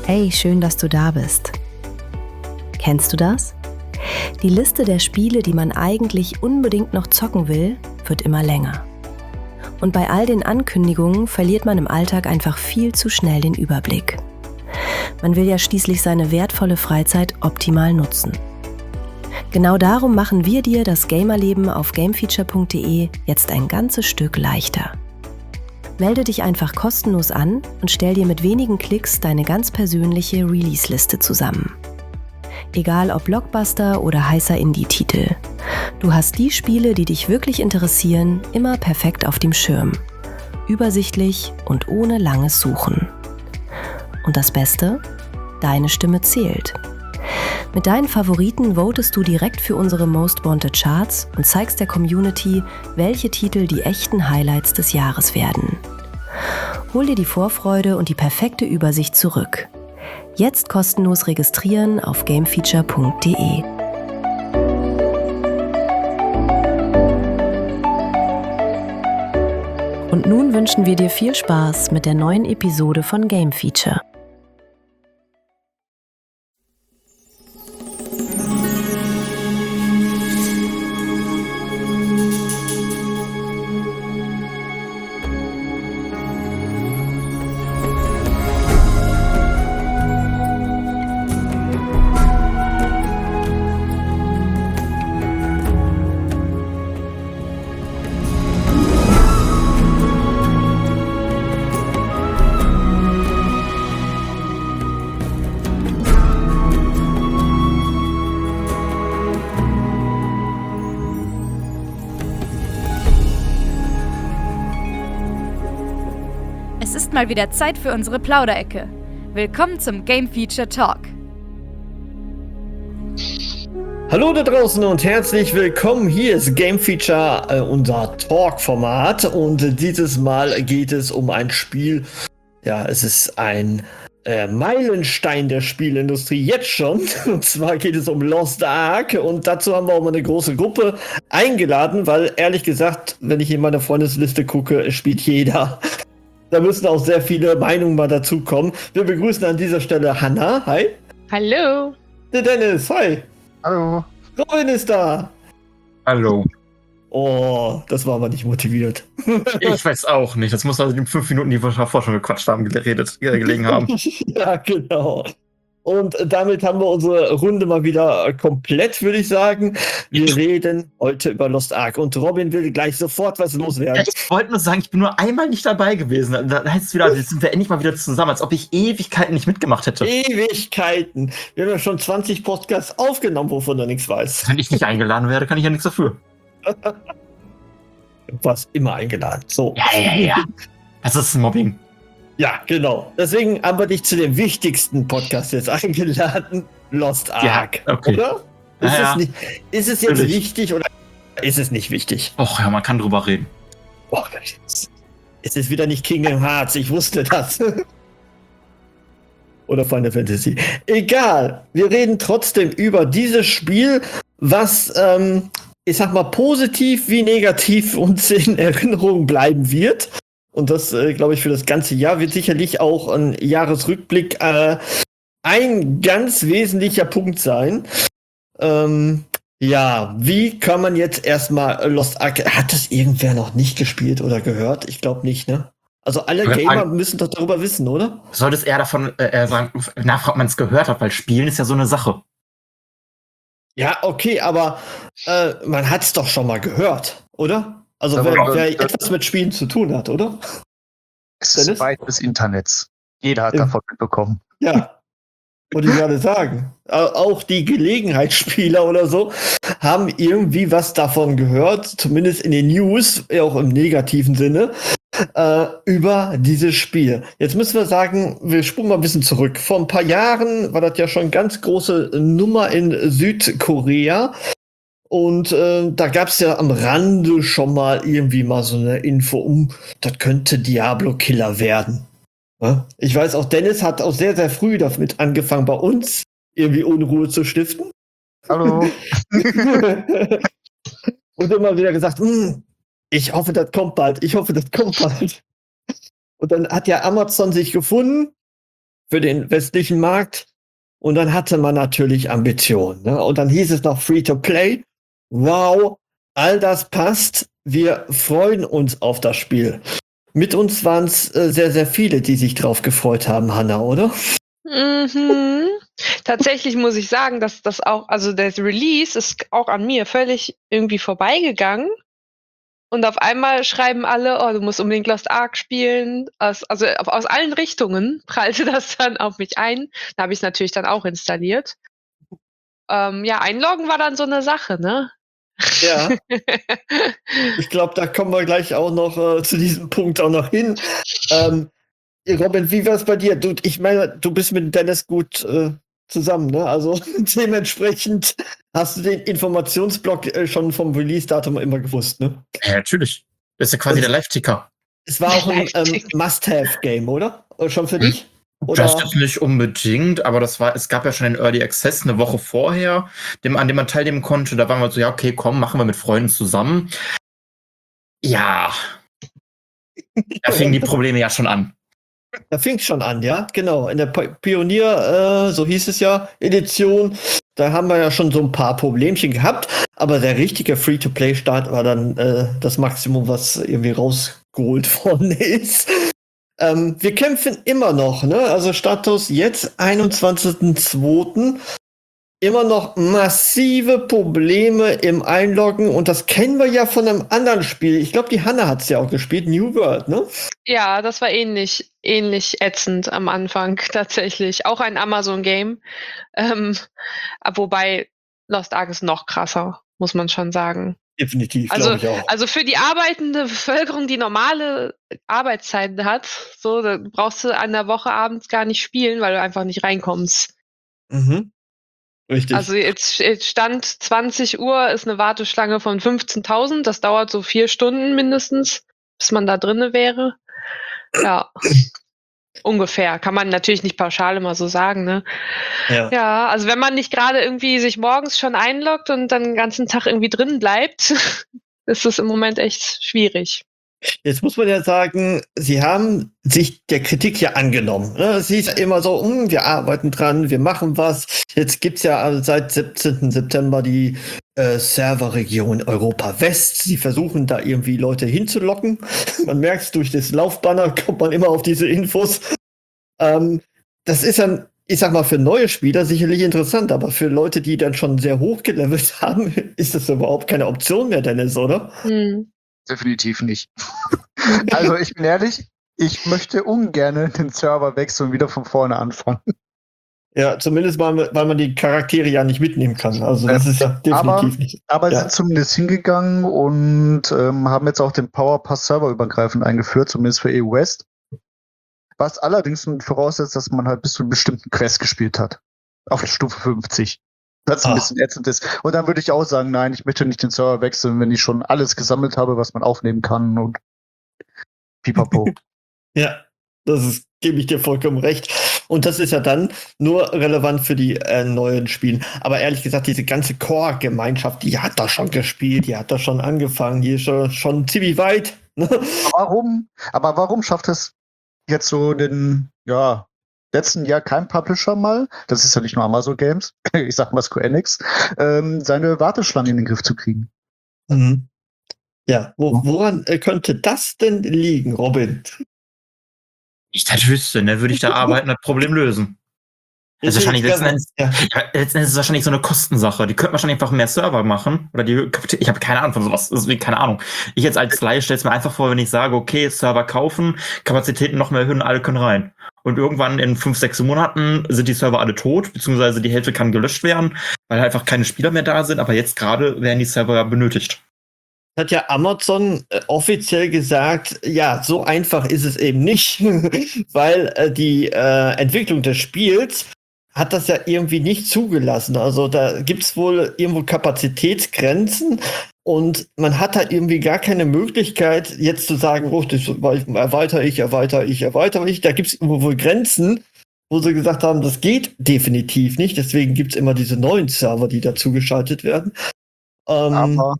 Hey, schön, dass du da bist. Kennst du das? Die Liste der Spiele, die man eigentlich unbedingt noch zocken will, wird immer länger. Und bei all den Ankündigungen verliert man im Alltag einfach viel zu schnell den Überblick. Man will ja schließlich seine wertvolle Freizeit optimal nutzen. Genau darum machen wir dir das Gamerleben auf gamefeature.de jetzt ein ganzes Stück leichter. Melde dich einfach kostenlos an und stell dir mit wenigen Klicks deine ganz persönliche Release-Liste zusammen. Egal ob Blockbuster oder heißer Indie-Titel. Du hast die Spiele, die dich wirklich interessieren, immer perfekt auf dem Schirm. Übersichtlich und ohne langes Suchen. Und das Beste? Deine Stimme zählt. Mit deinen Favoriten votest du direkt für unsere Most Wanted Charts und zeigst der Community, welche Titel die echten Highlights des Jahres werden. Hol dir die Vorfreude und die perfekte Übersicht zurück. Jetzt kostenlos registrieren auf gamefeature.de. Und nun wünschen wir dir viel Spaß mit der neuen Episode von Game Feature. Es ist mal wieder Zeit für unsere Plauderecke. Willkommen zum Game Feature Talk. Hallo da draußen und herzlich willkommen. Hier ist Game Feature, unser Talk-Format. Und dieses Mal geht es um ein Spiel. Ja, es ist ein Meilenstein der Spielindustrie jetzt schon. Und zwar geht es um Lost Ark. Und dazu haben wir auch mal eine große Gruppe eingeladen, weil ehrlich gesagt, wenn ich in meine Freundesliste gucke, es spielt jeder. Da müssen auch sehr viele Meinungen mal dazukommen. Wir begrüßen an dieser Stelle Hannah. Hi. Hallo. Der Dennis. Hi. Hallo. Robin ist da. Hallo. Oh, das war aber nicht motiviert. Ich weiß auch nicht. Das muss also die 5 Minuten, die wir davor schon gequatscht haben, gelegen haben. Ja, genau. Und damit haben wir unsere Runde mal wieder komplett, würde ich sagen. Wir reden heute über Lost Ark. Und Robin will gleich sofort was loswerden. Ich wollte nur sagen, ich bin nur einmal nicht dabei gewesen. Da heißt es wieder, jetzt sind wir endlich mal wieder zusammen, als ob ich Ewigkeiten nicht mitgemacht hätte. Ewigkeiten. Wir haben ja schon 20 Podcasts aufgenommen, wovon du nichts weißt. Wenn ich nicht eingeladen werde, kann ich ja nichts dafür. Du warst immer eingeladen. So. Ja. Das ist Mobbing. Ja, genau. Deswegen haben wir dich zu dem wichtigsten Podcast jetzt eingeladen. Lost Ark. Ja, okay. Oder? Ist es jetzt wichtig oder ist es nicht wichtig? Och ja, man kann drüber reden. Oh, es ist wieder nicht Kingdom Hearts, ich wusste das. Oder Final Fantasy. Egal, wir reden trotzdem über dieses Spiel, was, ich sag mal, positiv wie negativ uns in Erinnerung bleiben wird. Und das, glaube ich, für das ganze Jahr wird sicherlich auch ein Jahresrückblick ein ganz wesentlicher Punkt sein. Ja, wie kann man jetzt erstmal Lost Ark... Hat das irgendwer noch nicht gespielt oder gehört? Ich glaube nicht, ne? Also alle Gamer müssen doch darüber wissen, oder? Sollte es eher davon sagen, nachfragen, ob man es gehört hat, weil Spielen ist ja so eine Sache. Ja, okay, aber man hat es doch schon mal gehört, oder? Also wer etwas mit Spielen zu tun hat, oder? Es ist weit des Internets. Jeder hat davon mitbekommen. Ja, wollte ich gerade sagen. Auch die Gelegenheitsspieler oder so haben irgendwie was davon gehört, zumindest in den News, auch im negativen Sinne, über dieses Spiel. Jetzt müssen wir sagen, wir spulen mal ein bisschen zurück. Vor ein paar Jahren war das ja schon ganz große Nummer in Südkorea. Und da gab es ja am Rande schon mal irgendwie mal so eine Info, das könnte Diablo Killer werden. Ja? Ich weiß, auch Dennis hat auch sehr, sehr früh damit angefangen, bei uns irgendwie Unruhe zu stiften. Hallo. Und immer wieder gesagt, ich hoffe, das kommt bald. Und dann hat ja Amazon sich gefunden für den westlichen Markt. Und dann hatte man natürlich Ambitionen. Ne? Und dann hieß es noch Free-to-Play. Wow, all das passt. Wir freuen uns auf das Spiel. Mit uns waren es sehr, sehr viele, die sich drauf gefreut haben, Hanna, oder? Mhm. Tatsächlich muss ich sagen, dass das auch, also das Release ist auch an mir völlig irgendwie vorbeigegangen. Und auf einmal schreiben alle, oh, du musst unbedingt Lost Ark spielen. Aus allen Richtungen prallte das dann auf mich ein. Da habe ich es natürlich dann auch installiert. Einloggen war dann so eine Sache, ne? Ja. Ich glaube, da kommen wir gleich auch noch zu diesem Punkt auch noch hin. Robin, wie war es bei dir? Ich meine, du bist mit Dennis gut zusammen, ne? Also dementsprechend hast du den Informationsblock schon vom Release-Datum immer gewusst, ne? Ja, natürlich. Das ist ja quasi der Live-Ticker. Es war auch ein Must-Have-Game, oder? Schon für dich? Oder? Das jetzt nicht unbedingt, aber es gab ja schon den Early Access eine Woche vorher, an dem man teilnehmen konnte. Da waren wir so, ja, okay, komm, machen wir mit Freunden zusammen. Ja. Da fingen die Probleme ja schon an. Da fing es schon an, ja, genau. In der Pionier, so hieß es ja, Edition, da haben wir ja schon so ein paar Problemchen gehabt, aber der richtige Free-to-Play-Start war dann das Maximum, was irgendwie rausgeholt worden ist. Wir kämpfen immer noch, ne? Also Status jetzt 21.02. Immer noch massive Probleme im Einloggen und das kennen wir ja von einem anderen Spiel. Ich glaube, die Hanna hat es ja auch gespielt, New World, ne? Ja, das war ähnlich ätzend am Anfang tatsächlich. Auch ein Amazon-Game. Wobei Lost Ark ist noch krasser, muss man schon sagen. Definitiv, glaube ich auch. Also für die arbeitende Bevölkerung, die normale Arbeitszeiten hat, so, da brauchst du an der Woche abends gar nicht spielen, weil du einfach nicht reinkommst. Mhm. Richtig. Also jetzt Stand 20 Uhr ist eine Warteschlange von 15.000. Das dauert so 4 Stunden mindestens, bis man da drinne wäre. Ja, ungefähr. Kann man natürlich nicht pauschal immer so sagen, ne? Ja, also wenn man nicht gerade irgendwie sich morgens schon einloggt und dann den ganzen Tag irgendwie drin bleibt, ist das im Moment echt schwierig. Jetzt muss man ja sagen, sie haben sich der Kritik ja angenommen. Ne? Es hieß ja immer so, wir arbeiten dran, wir machen was. Jetzt gibt's ja seit 17. September die Serverregion Europa West. Sie versuchen da irgendwie Leute hinzulocken. Man merkt, durch das Laufbanner kommt man immer auf diese Infos. Das ist dann, ich sag mal, für neue Spieler sicherlich interessant, aber für Leute, die dann schon sehr hoch gelevelt haben, ist das überhaupt keine Option mehr, Dennis, oder? Definitiv nicht. Also ich bin ehrlich, ich möchte ungern den Server wechseln und wieder von vorne anfangen. Ja, zumindest weil man die Charaktere ja nicht mitnehmen kann. Also das ist ja definitiv nicht. Aber sie sind zumindest hingegangen und haben jetzt auch den Power Pass serverübergreifend eingeführt, zumindest für EU West. Was allerdings voraussetzt, dass man halt bis zu einem bestimmten Quest gespielt hat. Auf Stufe 50. Was ein bisschen ätzend ist. Und dann würde ich auch sagen, nein, ich möchte nicht den Server wechseln, wenn ich schon alles gesammelt habe, was man aufnehmen kann und pipapo. Ja, gebe ich dir vollkommen recht. Und das ist ja dann nur relevant für die neuen Spiele. Aber ehrlich gesagt, diese ganze Core-Gemeinschaft, die hat da schon gespielt, die hat da schon angefangen, die ist schon ziemlich weit. Aber warum schafft es jetzt so letzten Jahr kein Publisher mal, das ist ja nicht nur Amazon Games, ich sag mal Square Enix, seine Warteschlange in den Griff zu kriegen? Mhm. Ja, woran könnte das denn liegen, Robin? Ich das wüsste, ne, würde ich da arbeiten, das Problem lösen. Das ist wahrscheinlich letzten Endes ist es wahrscheinlich so eine Kostensache. Die könnten wahrscheinlich einfach mehr Server machen. Oder ich habe keine Ahnung von sowas. Deswegen keine Ahnung. Ich jetzt als Laie stelle es mir einfach vor, wenn ich sage, okay, Server kaufen, Kapazitäten noch mehr erhöhen, alle können rein. Und irgendwann in 5, 6 Monaten sind die Server alle tot, beziehungsweise die Hälfte kann gelöscht werden, weil einfach keine Spieler mehr da sind. Aber jetzt gerade werden die Server benötigt. Hat ja Amazon offiziell gesagt, ja, so einfach ist es eben nicht, weil die Entwicklung des Spiels hat das ja irgendwie nicht zugelassen. Also da gibt's wohl irgendwo Kapazitätsgrenzen und man hat da irgendwie gar keine Möglichkeit, jetzt zu sagen, oh, das erweitere ich. Da gibt's irgendwo wohl Grenzen, wo sie gesagt haben, das geht definitiv nicht. Deswegen gibt's immer diese neuen Server, die dazu geschaltet werden. Aber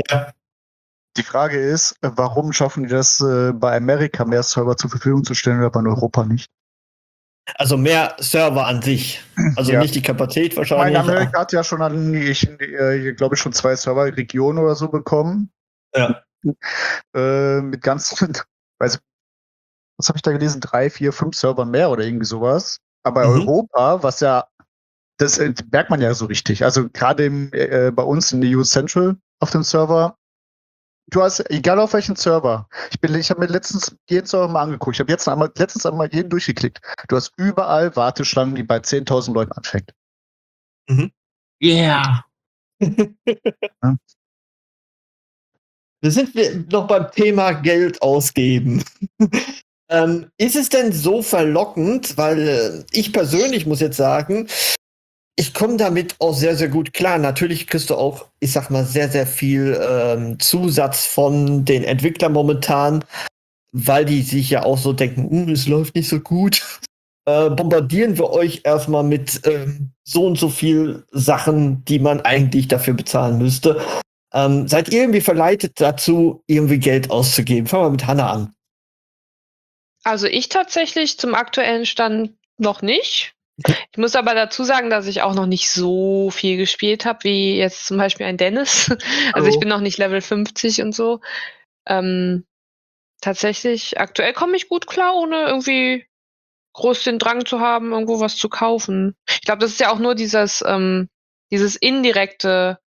die Frage ist, warum schaffen die das bei Amerika mehr Server zur Verfügung zu stellen, aber in Europa nicht? Also mehr Server an sich. Also Ja. nicht die Kapazität wahrscheinlich. Meine Amerika hat ja schon glaube ich, schon 2 Serverregionen oder so bekommen. Ja. Mit ganz, weiß, was habe ich da gelesen? 3, 4, 5 Servern mehr oder irgendwie sowas. Aber Europa, was ja, das merkt man ja so richtig. Also gerade bei uns in der EU Central auf dem Server, du hast, egal auf welchen Server, ich habe mir letztens jeden Server mal angeguckt. Ich habe letztens einmal jeden durchgeklickt. Du hast überall Warteschlangen, die bei 10.000 Leuten anfängt. Yeah. Da sind wir noch beim Thema Geld ausgeben. Ist es denn so verlockend, weil ich persönlich muss jetzt sagen, ich komme damit auch sehr, sehr gut klar. Natürlich kriegst du auch, ich sag mal, sehr, sehr viel Zusatz von den Entwicklern momentan, weil die sich ja auch so denken, es läuft nicht so gut. Bombardieren wir euch erstmal mit so und so viel Sachen, die man eigentlich dafür bezahlen müsste. Seid ihr irgendwie verleitet dazu, irgendwie Geld auszugeben? Fangen wir mit Hannah an. Also ich tatsächlich zum aktuellen Stand noch nicht. Ich muss aber dazu sagen, dass ich auch noch nicht so viel gespielt habe, wie jetzt zum Beispiel ein Dennis. Also ich bin noch nicht Level 50 und so. Tatsächlich, aktuell komme ich gut klar, ohne irgendwie groß den Drang zu haben, irgendwo was zu kaufen. Ich glaube, das ist ja auch nur dieses indirekte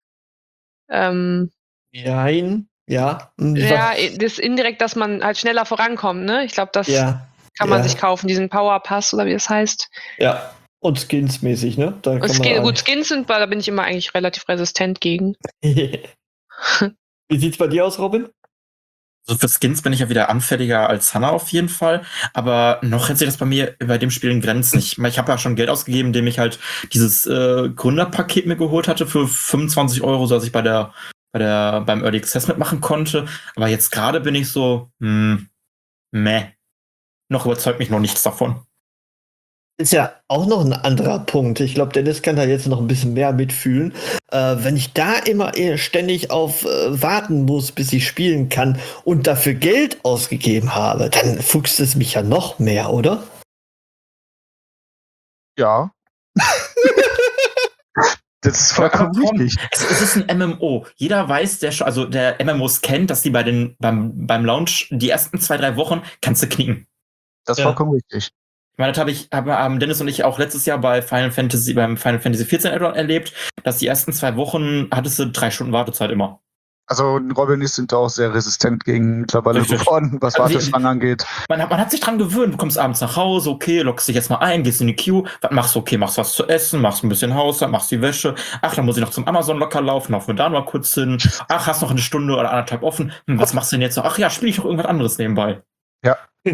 Nein, ja. das indirekt, dass man halt schneller vorankommt, ne? Ich glaube, das kann man sich kaufen, diesen Power Pass oder wie das heißt. Ja, und skinsmäßig, ne? Da kann gut, Skins sind, da bin ich immer eigentlich relativ resistent gegen. Wie sieht's bei dir aus, Robin? Also für Skins bin ich ja wieder anfälliger als Hannah auf jeden Fall, aber noch hält sich das bei dem Spiel in Grenzen. Ich habe ja schon Geld ausgegeben, indem ich halt dieses Gründerpaket mir geholt hatte für 25 €, so dass ich beim Early Access mitmachen konnte. Aber jetzt gerade bin ich so, noch überzeugt mich noch nichts davon. Ist ja auch noch ein anderer Punkt. Ich glaube, Dennis kann da jetzt noch ein bisschen mehr mitfühlen. Wenn ich da immer ständig auf warten muss, bis ich spielen kann und dafür Geld ausgegeben habe, dann fuchst es mich ja noch mehr, oder? Ja. Das ist vollkommen richtig. Es ist ein MMO. Jeder weiß, der MMOs kennt, dass die beim Launch die ersten 2, 3 Wochen kannst du knicken. Das ist vollkommen richtig. Ich meine, das haben Dennis und ich auch letztes Jahr beim Final Fantasy 14 Add-on erlebt, dass die ersten 2 Wochen hattest du 3 Stunden Wartezeit immer. Also Robin sind da auch sehr resistent gegen mittlerweile geworden, was Warteschlangen angeht. Man hat sich dran gewöhnt, du kommst abends nach Hause, okay, loggst dich jetzt mal ein, gehst in die Queue, was machst du? Okay, machst was zu essen, machst ein bisschen Haushalt, machst die Wäsche, ach, dann muss ich noch zum Amazon locker laufen wir da mal kurz hin, ach, hast noch eine Stunde oder 1,5 offen, was machst du denn jetzt noch? Ach ja, spiele ich noch irgendwas anderes nebenbei. Ja.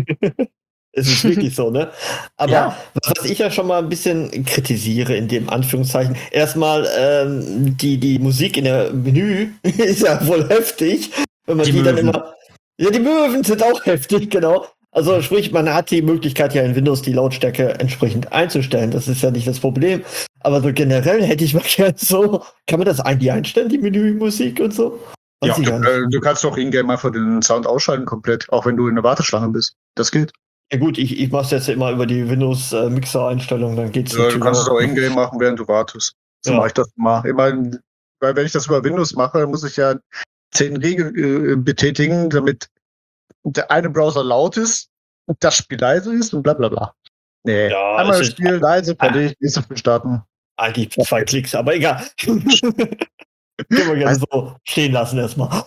Es ist wirklich so, ne? Aber was ich ja schon mal ein bisschen kritisiere, in dem Anführungszeichen, erstmal die Musik in der Menü ist ja wohl heftig. Wenn man die dann immer. Ja, die Möwen sind auch heftig, genau. Also sprich, man hat die Möglichkeit ja in Windows die Lautstärke entsprechend einzustellen. Das ist ja nicht das Problem. Aber so generell hätte ich mal gern so, kann man das eigentlich einstellen, die Menümusik und so? Ja, du kannst doch in-game einfach den Sound ausschalten komplett, auch wenn du in der Warteschlange bist. Das geht. Ja gut, ich mache es jetzt immer über die Windows-Mixer-Einstellung, dann geht's. Ja, du kannst es auch in-game machen, während du wartest. So mache ich das mal. Weil wenn ich das über Windows mache, muss ich ja 10 Regeln betätigen, damit der eine Browser laut ist und das Spiel leise ist und bla bla bla. Nee, einmal das Spiel leise, fertig, nächstes Spiel starten. Eigentlich 2 Klicks, aber egal. Können wir gerne so stehen lassen erstmal.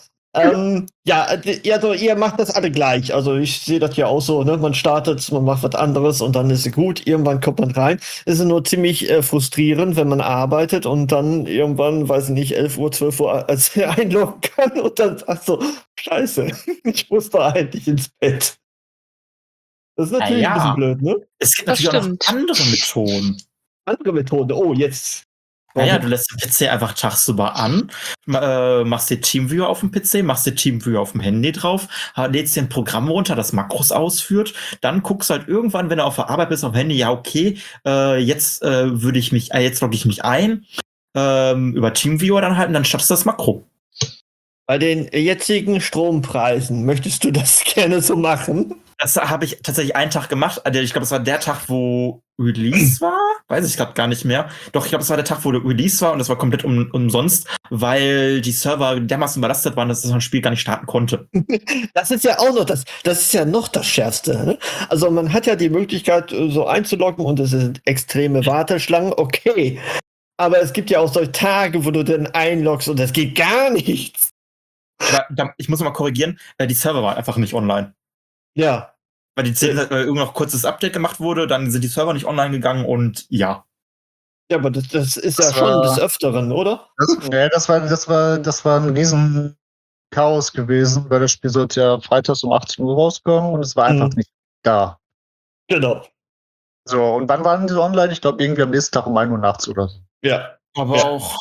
Also ihr macht das alle gleich. Also ich sehe das ja auch so, ne? Man startet, man macht was anderes und dann ist es gut. Irgendwann kommt man rein. Es ist nur ziemlich frustrierend, wenn man arbeitet und dann irgendwann, weiß ich nicht, 11 Uhr, 12 Uhr als einloggen kann und dann sagt so, scheiße, ich muss da eigentlich ins Bett. Das ist natürlich ein bisschen blöd, ne? Es gibt natürlich auch noch andere Methoden. Andere Methode. Oh, jetzt. Naja, du lässt den PC einfach tagsüber an, machst dir TeamViewer auf dem PC, machst dir TeamViewer auf dem Handy drauf, lädst dir ein Programm runter, das Makros ausführt, dann guckst du halt irgendwann, wenn du auf der Arbeit bist, auf dem Handy, ja okay, jetzt logge ich mich ein, über TeamViewer dann halt und dann startest du das Makro. Bei den jetzigen Strompreisen möchtest du das gerne so machen? Das habe ich tatsächlich einen Tag gemacht. Ich glaube, es war der Tag, wo Release war. Weiß ich gerade gar nicht mehr. Doch, ich glaube, es war der Tag, wo Release war und das war komplett umsonst, weil die Server dermaßen überlastet waren, dass das Spiel gar nicht starten konnte. Das ist ja auch noch das ist ja noch das Schärfste. Ne? Also man hat ja die Möglichkeit, so einzuloggen und es sind extreme Warteschlangen, okay. Aber es gibt ja auch solche Tage, wo du dann einloggst und es geht gar nichts. Ich muss mal korrigieren, die Server waren einfach nicht online. Ja. Weil irgendwo noch kurzes Update gemacht wurde, dann sind die Server nicht online gegangen und ja. Ja, aber das ist ja schon des Öfteren, oder? Das war ein riesen Chaos gewesen, weil das Spiel sollte ja freitags um 18 Uhr rauskommen und es war einfach nicht da. Genau. So, und wann waren die online? Ich glaube, irgendwie am nächsten Tag um 1 Uhr nachts oder so. Ja. Aber auch.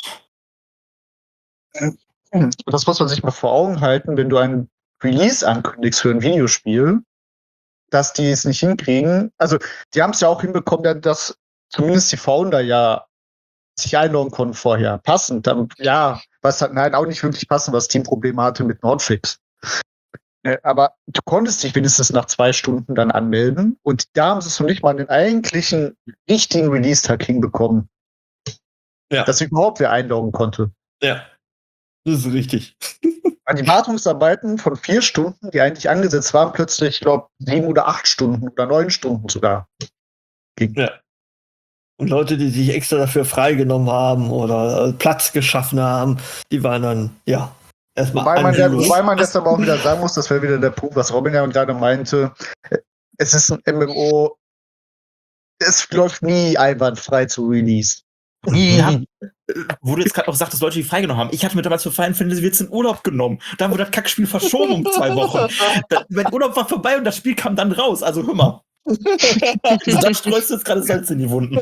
Das muss man sich mal vor Augen halten, wenn du ein Release ankündigst für ein Videospiel, dass die es nicht hinkriegen. Also, die haben es ja auch hinbekommen, dass zumindest die Founder ja sich einloggen konnten vorher. Passend. Ja, was hat auch nicht wirklich passend, was Teamprobleme hatte mit Nordfix. Aber du konntest dich wenigstens nach 2 Stunden dann anmelden und da haben sie es noch nicht mal den eigentlichen richtigen Release-Tag hinbekommen. Ja. Dass überhaupt wer einloggen konnte. Ja. Das ist richtig. Die Wartungsarbeiten von 4 Stunden, die eigentlich angesetzt waren, plötzlich, ich glaube, 7 oder 8 Stunden oder 9 Stunden sogar. Ja. Und Leute, die sich extra dafür freigenommen haben oder Platz geschaffen haben, die waren dann, ja, erstmal. Wobei man jetzt aber auch wieder sagen muss, das wäre wieder der Punkt, was Robin ja gerade meinte. Es ist ein MMO, es läuft nie einwandfrei zu Release. Ja, wo du jetzt gerade auch sagtest, Leute, die freigenommen haben. Ich hatte mir damals für Final Fantasy jetzt in Urlaub genommen. Da wurde das Kackspiel verschoben um 2 Wochen. Mein Urlaub war vorbei und das Spiel kam dann raus. Also hör mal. Also, da streust du jetzt gerade Salz in die Wunden.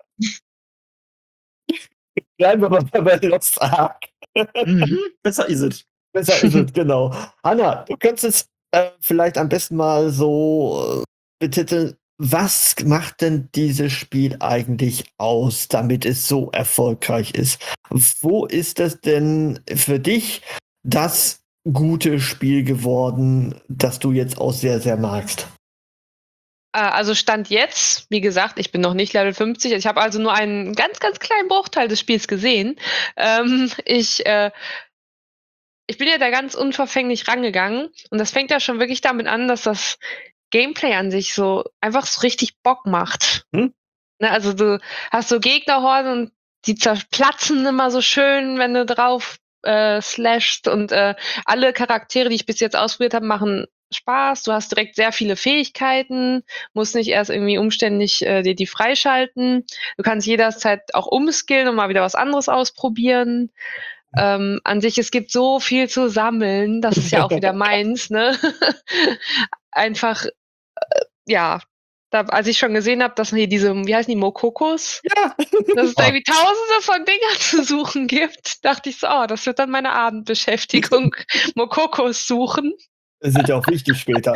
Bleiben wir mal bei Lost Ark. Besser ist es. Besser ist es, genau. Hanna, du könntest vielleicht am besten mal so betiteln, was macht denn dieses Spiel eigentlich aus, damit es so erfolgreich ist? Wo ist es denn für dich das gute Spiel geworden, das du jetzt auch sehr, sehr magst? Also Stand jetzt, wie gesagt, ich bin noch nicht Level 50. Ich habe also nur einen ganz, ganz kleinen Bruchteil des Spiels gesehen. Ich bin ja da ganz unverfänglich rangegangen und das fängt ja schon wirklich damit an, dass das Gameplay an sich so einfach so richtig Bock macht. Ne, also du hast so Gegnerhorden und die zerplatzen immer so schön, wenn du drauf slashst und alle Charaktere, die ich bis jetzt ausprobiert habe, machen Spaß. Du hast direkt sehr viele Fähigkeiten, musst nicht erst irgendwie umständlich dir die freischalten. Du kannst jederzeit auch umskillen und mal wieder was anderes ausprobieren. An sich, es gibt so viel zu sammeln, das ist ja auch wieder meins, ne? Einfach, ja, als ich schon gesehen habe, dass hier diese, wie heißen die, Mokokos? Ja. Dass es da irgendwie tausende von Dingern zu suchen gibt, dachte ich so, das wird dann meine Abendbeschäftigung, Mokokos suchen. Das sind ja auch wichtig später.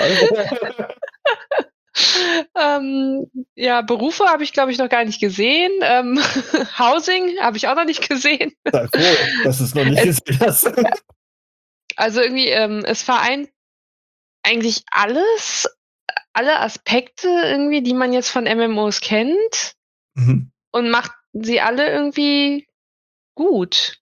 Ja, Berufe habe ich, glaube ich, noch gar nicht gesehen. Housing habe ich auch noch nicht gesehen. Sei froh, dass du es noch nicht gesehen hast. Also irgendwie, es vereint eigentlich alles, alle Aspekte irgendwie, die man jetzt von MMOs kennt und macht sie alle irgendwie gut.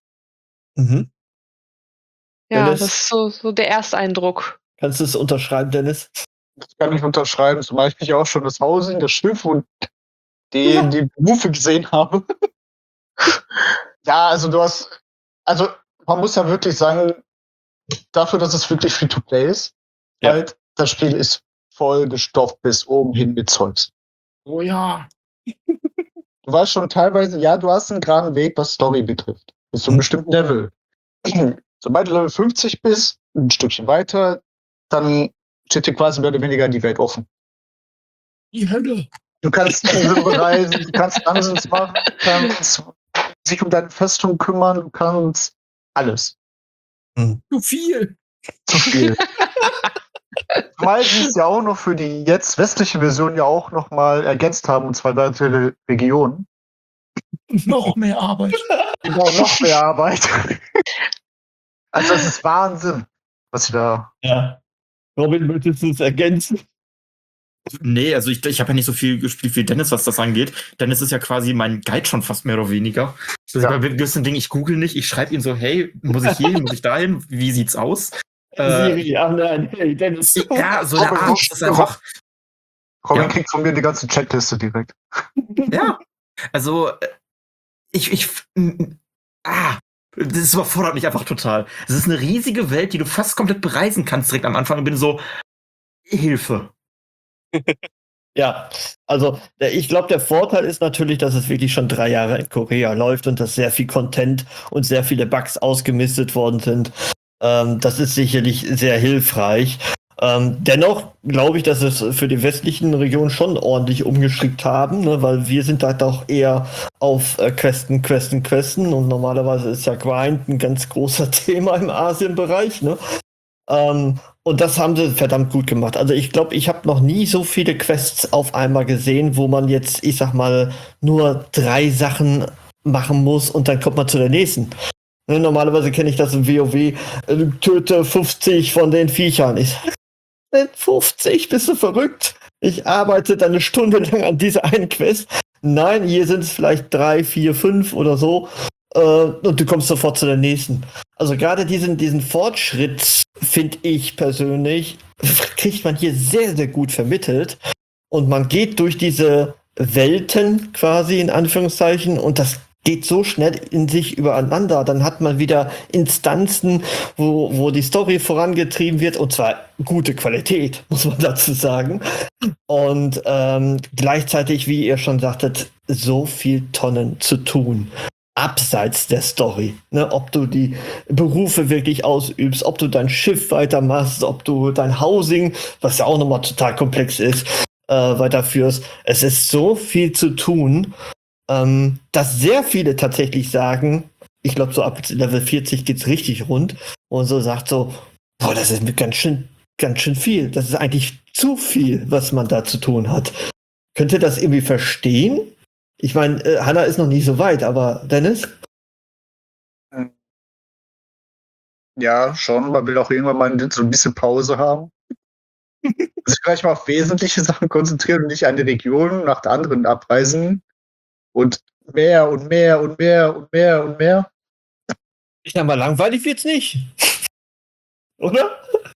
Ja, Dennis? das ist so der Ersteindruck. Kannst du es unterschreiben, Dennis? Das kann ich unterschreiben, zumal ich mich auch schon das Housing, das Schiff und die Berufe gesehen habe. Ja, also man muss ja wirklich sagen, dafür, dass es wirklich Free-to-Play ist, halt, das Spiel ist voll gestopft bis oben hin mit Zeugs. Oh ja. Du weißt schon teilweise, du hast einen geraden Weg, was Story betrifft. Bis zu einem bestimmten Level. Sobald du Level 50 bist, ein Stückchen weiter, dann steht dir quasi mehr oder weniger die Welt offen. Die Hölle. Du kannst Inseln bereisen, du kannst Dungeons machen, du kannst sich um deine Festung kümmern, du kannst alles. Zu viel. Zu viel. Weil sie es ja auch noch für die jetzt westliche Version ja auch noch mal ergänzt haben, und zwar weitere Regionen. Noch mehr Arbeit. Genau, noch mehr Arbeit. Also das ist Wahnsinn, was sie da... Ja. Robin, möchtest du es ergänzen? Nee, also ich habe ja nicht so viel gespielt wie Dennis, was das angeht. Dennis ist ja quasi mein Guide schon fast mehr oder weniger. Also bei gewissen Dingen, ich google nicht, ich schreibe ihm so, hey, muss ich hier hin, muss ich da hin? Wie sieht's aus? Siri, nein, hey, Dennis. Ja, so eine Art, das ist einfach... Robin kriegt von mir die ganze Checkliste direkt. Ja, also das überfordert mich einfach total. Es ist eine riesige Welt, die du fast komplett bereisen kannst direkt am Anfang. Ich bin so, Hilfe. Ja, also ich glaube, der Vorteil ist natürlich, dass es wirklich schon 3 Jahre in Korea läuft und dass sehr viel Content und sehr viele Bugs ausgemistet worden sind. Das ist sicherlich sehr hilfreich. Dennoch glaube ich, dass es für die westlichen Regionen schon ordentlich umgestrickt haben, ne, weil wir sind da doch eher auf Questen und normalerweise ist ja Grind ein ganz großer Thema im Asien-Bereich, ne? Und das haben sie verdammt gut gemacht. Also ich glaube, ich habe noch nie so viele Quests auf einmal gesehen, wo man jetzt, ich sag mal, nur 3 Sachen machen muss und dann kommt man zu der nächsten. Ne, normalerweise kenne ich das im WoW, töte 50 von den Viechern. 50? Bist du verrückt? Ich arbeite dann 1 Stunde lang an dieser einen Quest. Nein, hier sind es vielleicht 3, 4, 5 oder so. Und du kommst sofort zu der nächsten. Also gerade diesen Fortschritt, finde ich persönlich, kriegt man hier sehr, sehr gut vermittelt. Und man geht durch diese Welten quasi, in Anführungszeichen, und das geht so schnell in sich übereinander. Dann hat man wieder Instanzen, wo die Story vorangetrieben wird, und zwar gute Qualität, muss man dazu sagen. Und gleichzeitig, wie ihr schon sagtet, so viel Tonnen zu tun. Abseits der Story. Ne? Ob du die Berufe wirklich ausübst, ob du dein Schiff weitermachst, ob du dein Housing, was ja auch nochmal total komplex ist, weiterführst. Es ist so viel zu tun, dass sehr viele tatsächlich sagen, ich glaube, so ab Level 40 geht's richtig rund, und so sagt so, boah, das ist mir ganz schön viel. Das ist eigentlich zu viel, was man da zu tun hat. Könnt ihr das irgendwie verstehen? Ich meine, Hannah ist noch nicht so weit, aber Dennis? Ja, schon. Man will auch irgendwann mal so ein bisschen Pause haben. Sich vielleicht mal auf wesentliche Sachen konzentrieren und nicht eine Region nach der anderen abreisen. Und mehr und mehr und mehr und mehr und mehr. Ich sag mal, langweilig wird's nicht. Oder?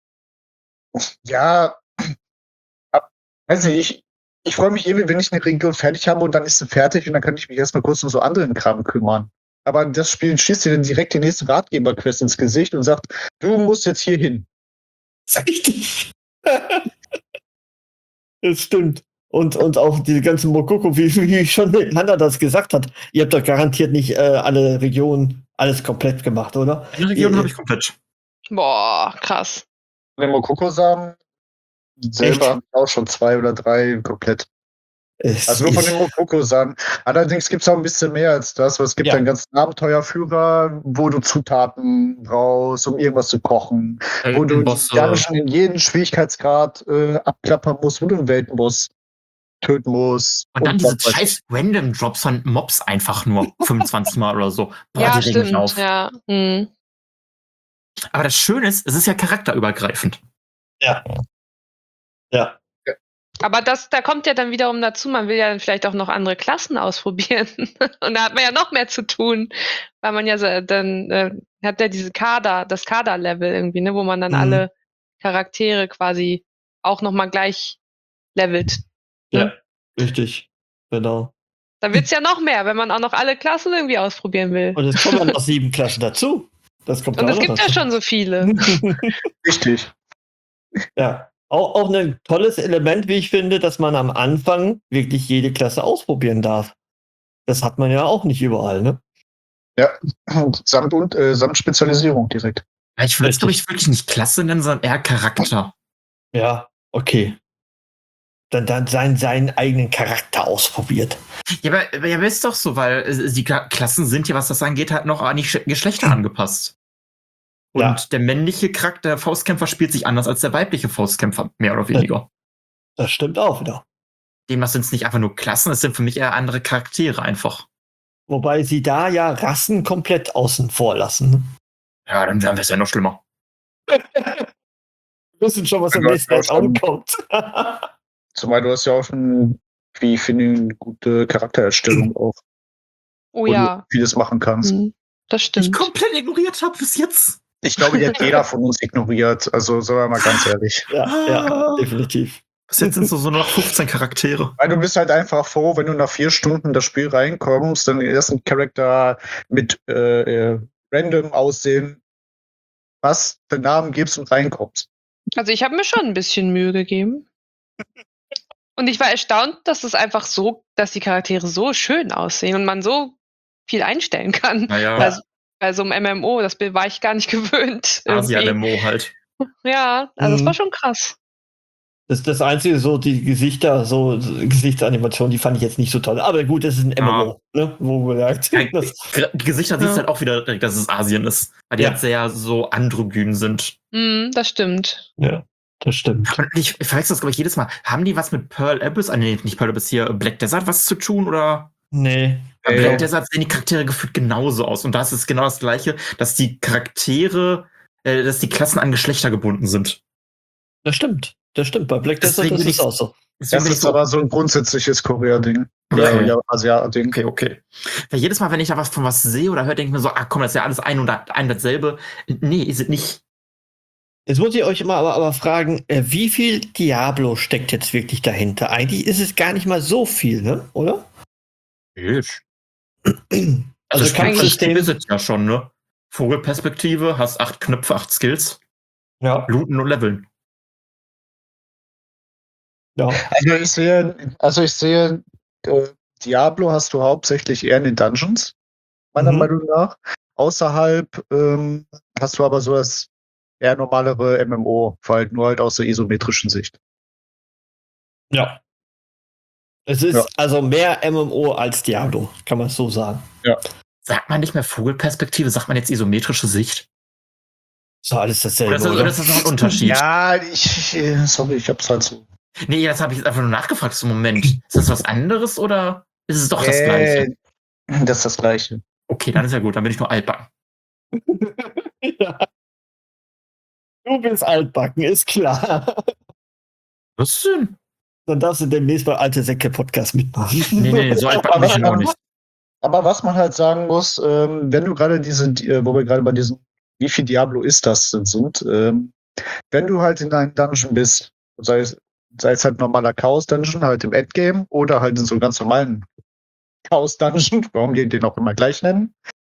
Ja, weiß nicht, ich freue mich irgendwie, wenn ich eine Region fertig habe und dann ist sie fertig und dann kann ich mich erstmal kurz um so anderen Kram kümmern. Aber das Spiel schießt dir dann direkt die nächste Ratgeber-Quest ins Gesicht und sagt, du musst jetzt hier hin. Richtig. Das stimmt. Und auch diese ganzen Mokoko, wie schon Hannah das gesagt hat, ihr habt doch garantiert nicht alle Regionen alles komplett gemacht, oder? Eine Region habe ich komplett. Boah, krass. Den Mokoko-Samen selber habe ich auch schon 2 oder 3 komplett. Also nur von den Mokoko-Samen. Allerdings gibt es auch ein bisschen mehr als das, weil es gibt einen ganzen Abenteuerführer, wo du Zutaten brauchst, um irgendwas zu kochen, wo du schon in jeden Schwierigkeitsgrad abklappern musst, wo du einen Weltenboss töten musst. Und dann diese scheiß Random Drops von Mobs einfach nur 25 Mal oder so. Boah, ja, die regen mich auf. Ja. Mhm. Aber das Schöne ist, es ist ja charakterübergreifend. Ja. Aber da kommt ja dann wiederum dazu, man will ja dann vielleicht auch noch andere Klassen ausprobieren. Und da hat man ja noch mehr zu tun, weil man ja dann hat ja das Kader-Level irgendwie, ne, wo man dann alle Charaktere quasi auch nochmal gleich levelt. Ne? Ja, richtig. Genau. Da wird's ja noch mehr, wenn man auch noch alle Klassen irgendwie ausprobieren will. Und es kommen ja noch 7 Klassen dazu. Und es gibt ja schon so viele. Richtig. Ja. Auch ein tolles Element, wie ich finde, dass man am Anfang wirklich jede Klasse ausprobieren darf. Das hat man ja auch nicht überall, ne? Ja, samt Spezialisierung direkt. Ja, ich würde es, glaube ich, wirklich nicht Klasse nennen, sondern eher Charakter. Ja, okay. Dann seinen eigenen Charakter ausprobiert. Ja, aber ist doch so, weil die Klassen sind ja, was das angeht, halt noch an die Geschlechter angepasst. Und der männliche Charakter, der Faustkämpfer, spielt sich anders als der weibliche Faustkämpfer, mehr oder weniger. Das stimmt auch wieder. Demnach sind es nicht einfach nur Klassen, es sind für mich eher andere Charaktere einfach. Wobei sie da ja Rassen komplett außen vor lassen. Ja, dann wäre es ja noch schlimmer. Wir wissen schon, was im nächsten Account kommt. Zumal du hast ja auch schon, wie ich finde, eine gute Charaktererstellung auch, Oh wo ja, du vieles machen kannst. das Ich stimmt. komplett ignoriert habe bis jetzt. Ich glaube, die hat jeder von uns ignoriert. Also, sagen wir mal ganz ehrlich. Ja, definitiv. Bis jetzt sind es so nur noch 15 Charaktere. Weil du bist halt einfach froh, wenn du nach 4 Stunden in das Spiel reinkommst, dann den ersten Charakter mit random Aussehen, was den Namen gibst und reinkommst. Also ich habe mir schon ein bisschen Mühe gegeben. Und ich war erstaunt, dass es einfach so, dass die Charaktere so schön aussehen und man so viel einstellen kann. Naja, Bei so einem MMO, das war ich gar nicht gewöhnt. irgendwie. Asia-MMO halt. Ja, also das war schon krass. Das Einzige, so die Gesichter, so Gesichtsanimationen, die fand ich jetzt nicht so toll. Aber gut, das ist ein MMO, ne? Wo gesagt. Die Gesichter siehst du halt auch wieder, dass es Asien ist. Weil die Ja. halt sehr so androgyn sind. Das stimmt. Ja, das stimmt. Und ich verwechsel das, glaube ich, jedes Mal. Haben die was mit Pearl Abyss? Nee, nicht Pearl Abyss, hier Black Desert was zu tun? Oder? Nee. Bei Black Desert sehen die Charaktere gefühlt genauso aus. Und da ist es genau das Gleiche, dass die Charaktere, dass die Klassen an Geschlechter gebunden sind. Das stimmt. Das stimmt. Bei Black Desert Deswegen ist bin es ich- auch so. Das ist aber so ein grundsätzliches Korea-Ding. Okay. Oder Asia-Ding. Okay. Weil jedes Mal, wenn ich da was von was sehe oder höre, denke ich mir so, komm, das ist ja alles ein und ein dasselbe. Nee, ist es nicht. Jetzt muss ich euch mal aber fragen, wie viel Diablo steckt jetzt wirklich dahinter? Eigentlich ist es gar nicht mal so viel, ne? Oder? Also Also Kampfsystem Kampfsystem. ist es ja schon, ne? Vogelperspektive, hast 8 Knöpfe, 8 Skills, Ja. looten und leveln. Ja. Also ich sehe, Diablo hast du hauptsächlich eher in den Dungeons, meiner Mhm. Meinung nach. Außerhalb hast du aber so das eher normalere MMO, halt nur halt aus der isometrischen Sicht. Ja. Es ist Ja. also mehr MMO als Diablo, kann man so sagen. Sagt man nicht mehr Vogelperspektive, sagt man jetzt isometrische Sicht? So alles dasselbe. Oder ist das noch ein Unterschied? Ja, sorry, ich hab's halt so. Nee, das habe ich jetzt einfach nur nachgefragt zum Moment. Ist das was anderes oder ist es doch das Gleiche? Das ist das Gleiche. Okay, dann ist ja gut, dann bin ich nur altbacken. Ja. Du bist altbacken, ist klar. Was denn? Dann darfst du demnächst bei Alte Säcke Podcast mitmachen. Nee, so altbacken bin ich noch nicht. Aber was man halt sagen muss, wenn du gerade wo wir gerade bei diesem, wie viel Diablo ist das sind, wenn du halt in einem Dungeon bist, sei es halt normaler Chaos-Dungeon, halt im Endgame, oder halt in so einem ganz normalen Chaos-Dungeon, warum die den auch immer gleich nennen,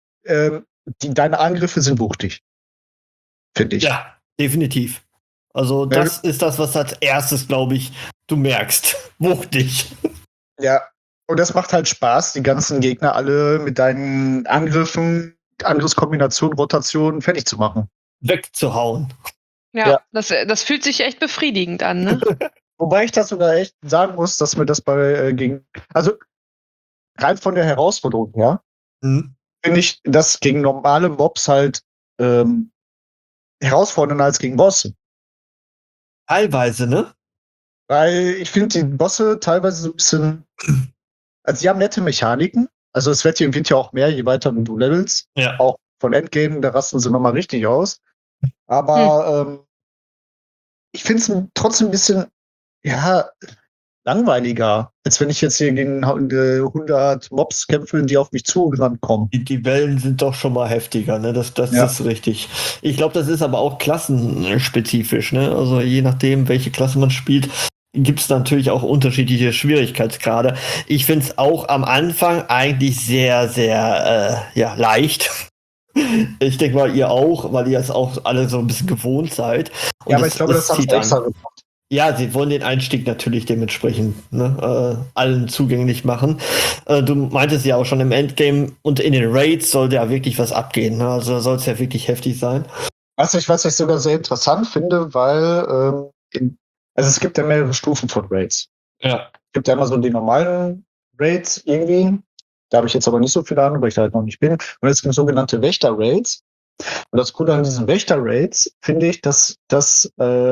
deine Angriffe sind wuchtig. Finde ich. Ja, definitiv. Also das ist das, was als erstes, glaube ich, du merkst. Wuchtig. Ja, und das macht halt Spaß, die ganzen Gegner alle mit deinen Angriffen, Angriffskombinationen, Rotationen fertig zu machen. Wegzuhauen. Ja, Ja. das fühlt sich echt befriedigend an, ne? Wobei ich das sogar echt sagen muss, dass mir das bei also rein von der Herausforderung her, Hm. finde ich das gegen normale Mobs halt herausfordernder als gegen Bosse. Teilweise, ne? Weil ich finde die Bosse teilweise so ein bisschen, also die haben nette Mechaniken, also es wird ja auch mehr, je weiter du levelst. Ja. Auch von Endgame, da rasten sie nochmal richtig aus. Aber ich finde es trotzdem ein bisschen, ja, langweiliger, als wenn ich jetzt hier gegen 100 Mobs kämpfe, die auf mich zugerannt kommen. Die Wellen sind doch schon mal heftiger, ne? Das Ja. ist richtig. Ich glaube, das ist aber auch klassenspezifisch, ne? Also je nachdem, welche Klasse man spielt, gibt es natürlich auch unterschiedliche Schwierigkeitsgrade. Ich finde es auch am Anfang eigentlich sehr, sehr leicht. Ich denke mal, ihr auch, weil ihr es auch alle so ein bisschen gewohnt seid. Und Ja, aber ich glaube, das haben zieht sie extra an. gemacht. Ja, sie wollen den Einstieg natürlich dementsprechend allen zugänglich machen. Du meintest ja auch schon im Endgame und in den Raids soll ja wirklich was abgehen. Ne? Also da soll es ja wirklich heftig sein. Was ich sogar sehr interessant finde, weil also es gibt ja mehrere Stufen von Raids. Ja. Es gibt ja immer so die normalen Raids irgendwie. Da habe ich jetzt aber nicht so viel Ahnung, weil ich da halt noch nicht bin. Und es gibt sogenannte Wächter-Raids. Und das Coole an diesen Wächter-Raids finde ich, dass das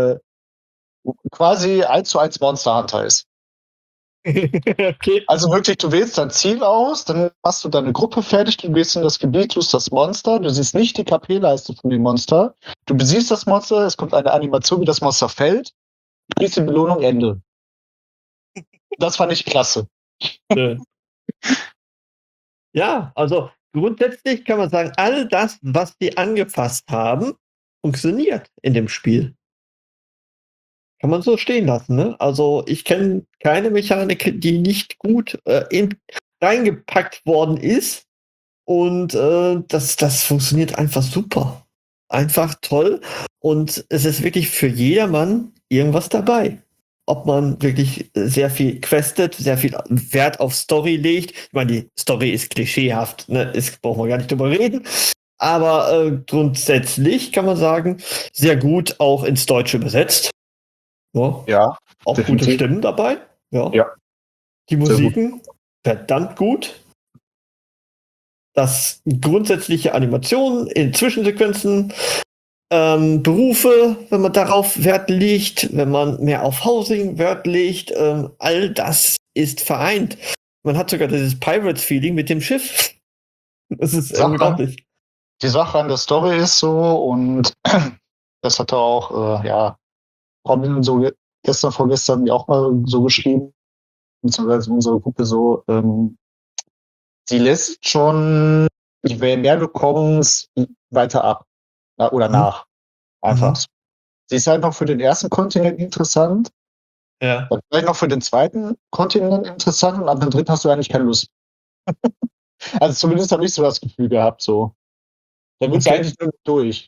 quasi 1:1 Monster Hunter ist. Okay. Also wirklich, du wählst dein Ziel aus, dann machst du deine Gruppe fertig, du gehst in das Gebiet, tust das Monster, du siehst nicht die KP-Leiste von dem Monster, du besiehst das Monster, es kommt eine Animation, wie das Monster fällt, du kriegst die Belohnung, Ende. Das fand ich klasse. Ja, also grundsätzlich kann man sagen, all das, was die angefasst haben, funktioniert in dem Spiel. Kann man so stehen lassen, ne? Also ich kenne keine Mechanik, die nicht gut reingepackt worden ist. Und das funktioniert einfach super. Einfach toll. Und es ist wirklich für jedermann irgendwas dabei. Ob man wirklich sehr viel questet, sehr viel Wert auf Story legt. Ich meine, die Story ist klischeehaft, ne? Brauchen wir gar nicht drüber reden. Aber grundsätzlich kann man sagen, sehr gut auch ins Deutsche übersetzt. Ja, auch definitiv. gute Stimmen dabei. Ja. Die Musiken, verdammt gut. Das grundsätzliche Animationen in Zwischensequenzen, Berufe, wenn man darauf Wert legt, wenn man mehr auf Housing Wert legt, all das ist vereint. Man hat sogar dieses Pirates-Feeling mit dem Schiff. Das ist unglaublich. Die Sache an der Story ist so, und das hat er auch, Robin so vorgestern auch mal so geschrieben, beziehungsweise unsere Gruppe so, sie lässt schon, je mehr du kommst, weiter ab. Oder nach. Einfach. Sie ist halt noch für den ersten Kontinent interessant. Ja. Und vielleicht noch für den zweiten Kontinent interessant, und ab dem dritten hast du eigentlich keine Lust. Also zumindest habe ich so das Gefühl gehabt, so. Da willst du eigentlich nur durch.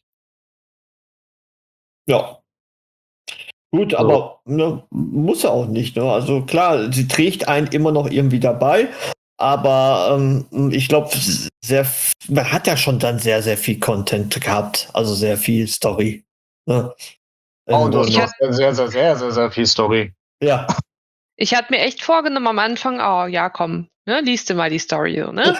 Ja. Gut, aber ne, muss ja auch nicht. Ne? Also klar, sie trägt einen immer noch irgendwie dabei, aber ich glaube, man hat ja schon dann sehr, sehr viel Content gehabt, also sehr viel Story. Ne? Oh, du hast sehr, sehr, sehr, sehr, sehr viel Story. Ja. Ich hatte mir echt vorgenommen am Anfang, oh ja, komm, ne, liest du mal die Story, so, ne?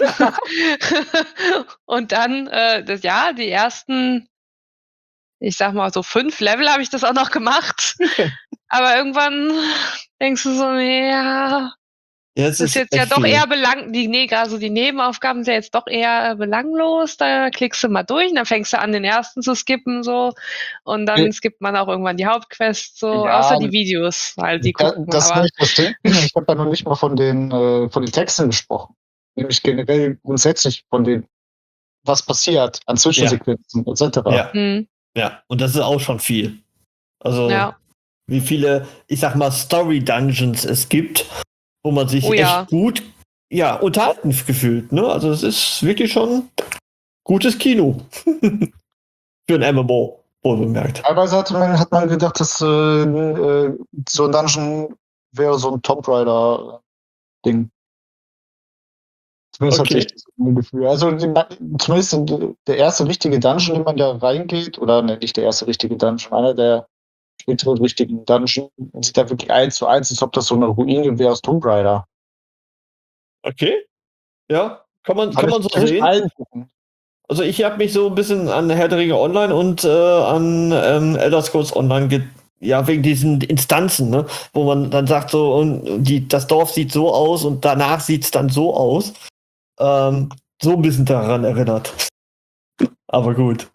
Und dann, die ersten, ich sag mal so 5 Level habe ich das auch noch gemacht. Aber irgendwann denkst du so, ja, das ist jetzt ja doch eher die Nebenaufgaben sind ja jetzt doch eher belanglos. Da klickst du mal durch, und dann fängst du an, den ersten zu skippen, so. Und dann skippt man auch irgendwann die Hauptquest, so. Ja, außer die Videos, weil die gucken. Das kann ich verstehen. Ich habe ja noch nicht mal von den Texten gesprochen. Nämlich generell grundsätzlich von den, was passiert an Zwischensequenzen, etc. Ja. Ja, und das ist auch schon viel. Also, wie viele, ich sag mal, Story-Dungeons es gibt, wo man sich echt gut unterhalten gefühlt. Ne? Also es ist wirklich schon gutes Kino. Für ein MMO, wohlbemerkt. Teilweise hat man gedacht, dass so ein Dungeon wäre so ein Tomb Raider-Ding. Zumindest hatte ich das Gefühl. Also zumindest der erste richtige Dungeon, in den man da reingeht, oder nicht der erste richtige Dungeon, einer der späteren richtigen Dungeon, sieht da wirklich 1:1, als ob das so eine Ruine wäre aus Tomb Raider. Okay. Ja, kann man so sehen. Also ich habe mich so ein bisschen an Herr der Ringe Online und an Elder Scrolls Online wegen diesen Instanzen, ne? Wo man dann sagt so, und das Dorf sieht so aus und danach sieht es dann so aus. So ein bisschen daran erinnert. Aber gut.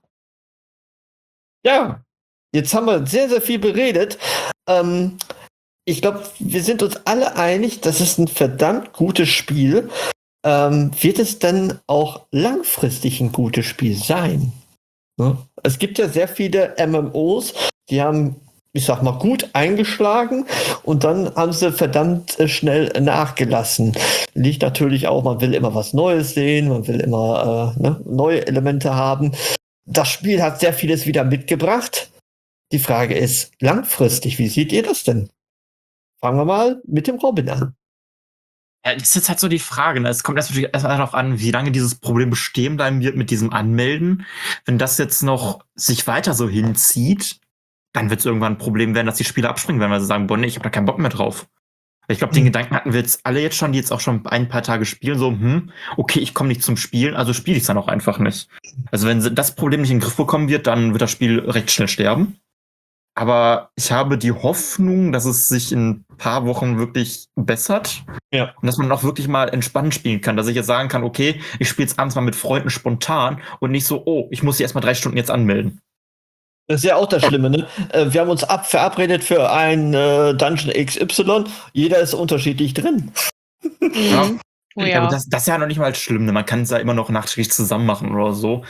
Ja, jetzt haben wir sehr, sehr viel beredet. Ich glaube, wir sind uns alle einig, das ist ein verdammt gutes Spiel. Wird es dann auch langfristig ein gutes Spiel sein? Ne? Es gibt ja sehr viele MMOs, die haben, ich sag mal, gut eingeschlagen und dann haben sie verdammt schnell nachgelassen. Liegt natürlich auch, man will immer was Neues sehen, man will immer neue Elemente haben. Das Spiel hat sehr vieles wieder mitgebracht. Die Frage ist, langfristig, wie seht ihr das denn? Fangen wir mal mit dem Robin an. Ja, das ist jetzt halt so die Frage. Ne? Es kommt erstmal darauf an, wie lange dieses Problem bestehen bleiben wird mit diesem Anmelden. Wenn das jetzt noch sich weiter so hinzieht, dann wird es irgendwann ein Problem werden, dass die Spieler abspringen werden, weil sie sagen, boah, nee, ich habe da keinen Bock mehr drauf. Ich glaube, den Gedanken hatten wir jetzt alle jetzt schon, die jetzt auch schon ein paar Tage spielen, so, okay, ich komme nicht zum Spielen, also spiele ich es dann auch einfach nicht. Also wenn das Problem nicht in den Griff bekommen wird, dann wird das Spiel recht schnell sterben. Aber ich habe die Hoffnung, dass es sich in ein paar Wochen wirklich bessert. Ja. Und dass man auch wirklich mal entspannt spielen kann. Dass ich jetzt sagen kann, okay, ich spiele es abends mal mit Freunden spontan und nicht so, oh, ich muss hier erstmal 3 Stunden jetzt anmelden. Das ist ja auch das Schlimme, ne? Wir haben uns verabredet für ein Dungeon XY. Jeder ist unterschiedlich drin. Ja. Oh Ja, aber ja. das ist ja noch nicht mal schlimm, ne? Man kann es ja immer noch nachträglich zusammen machen oder so.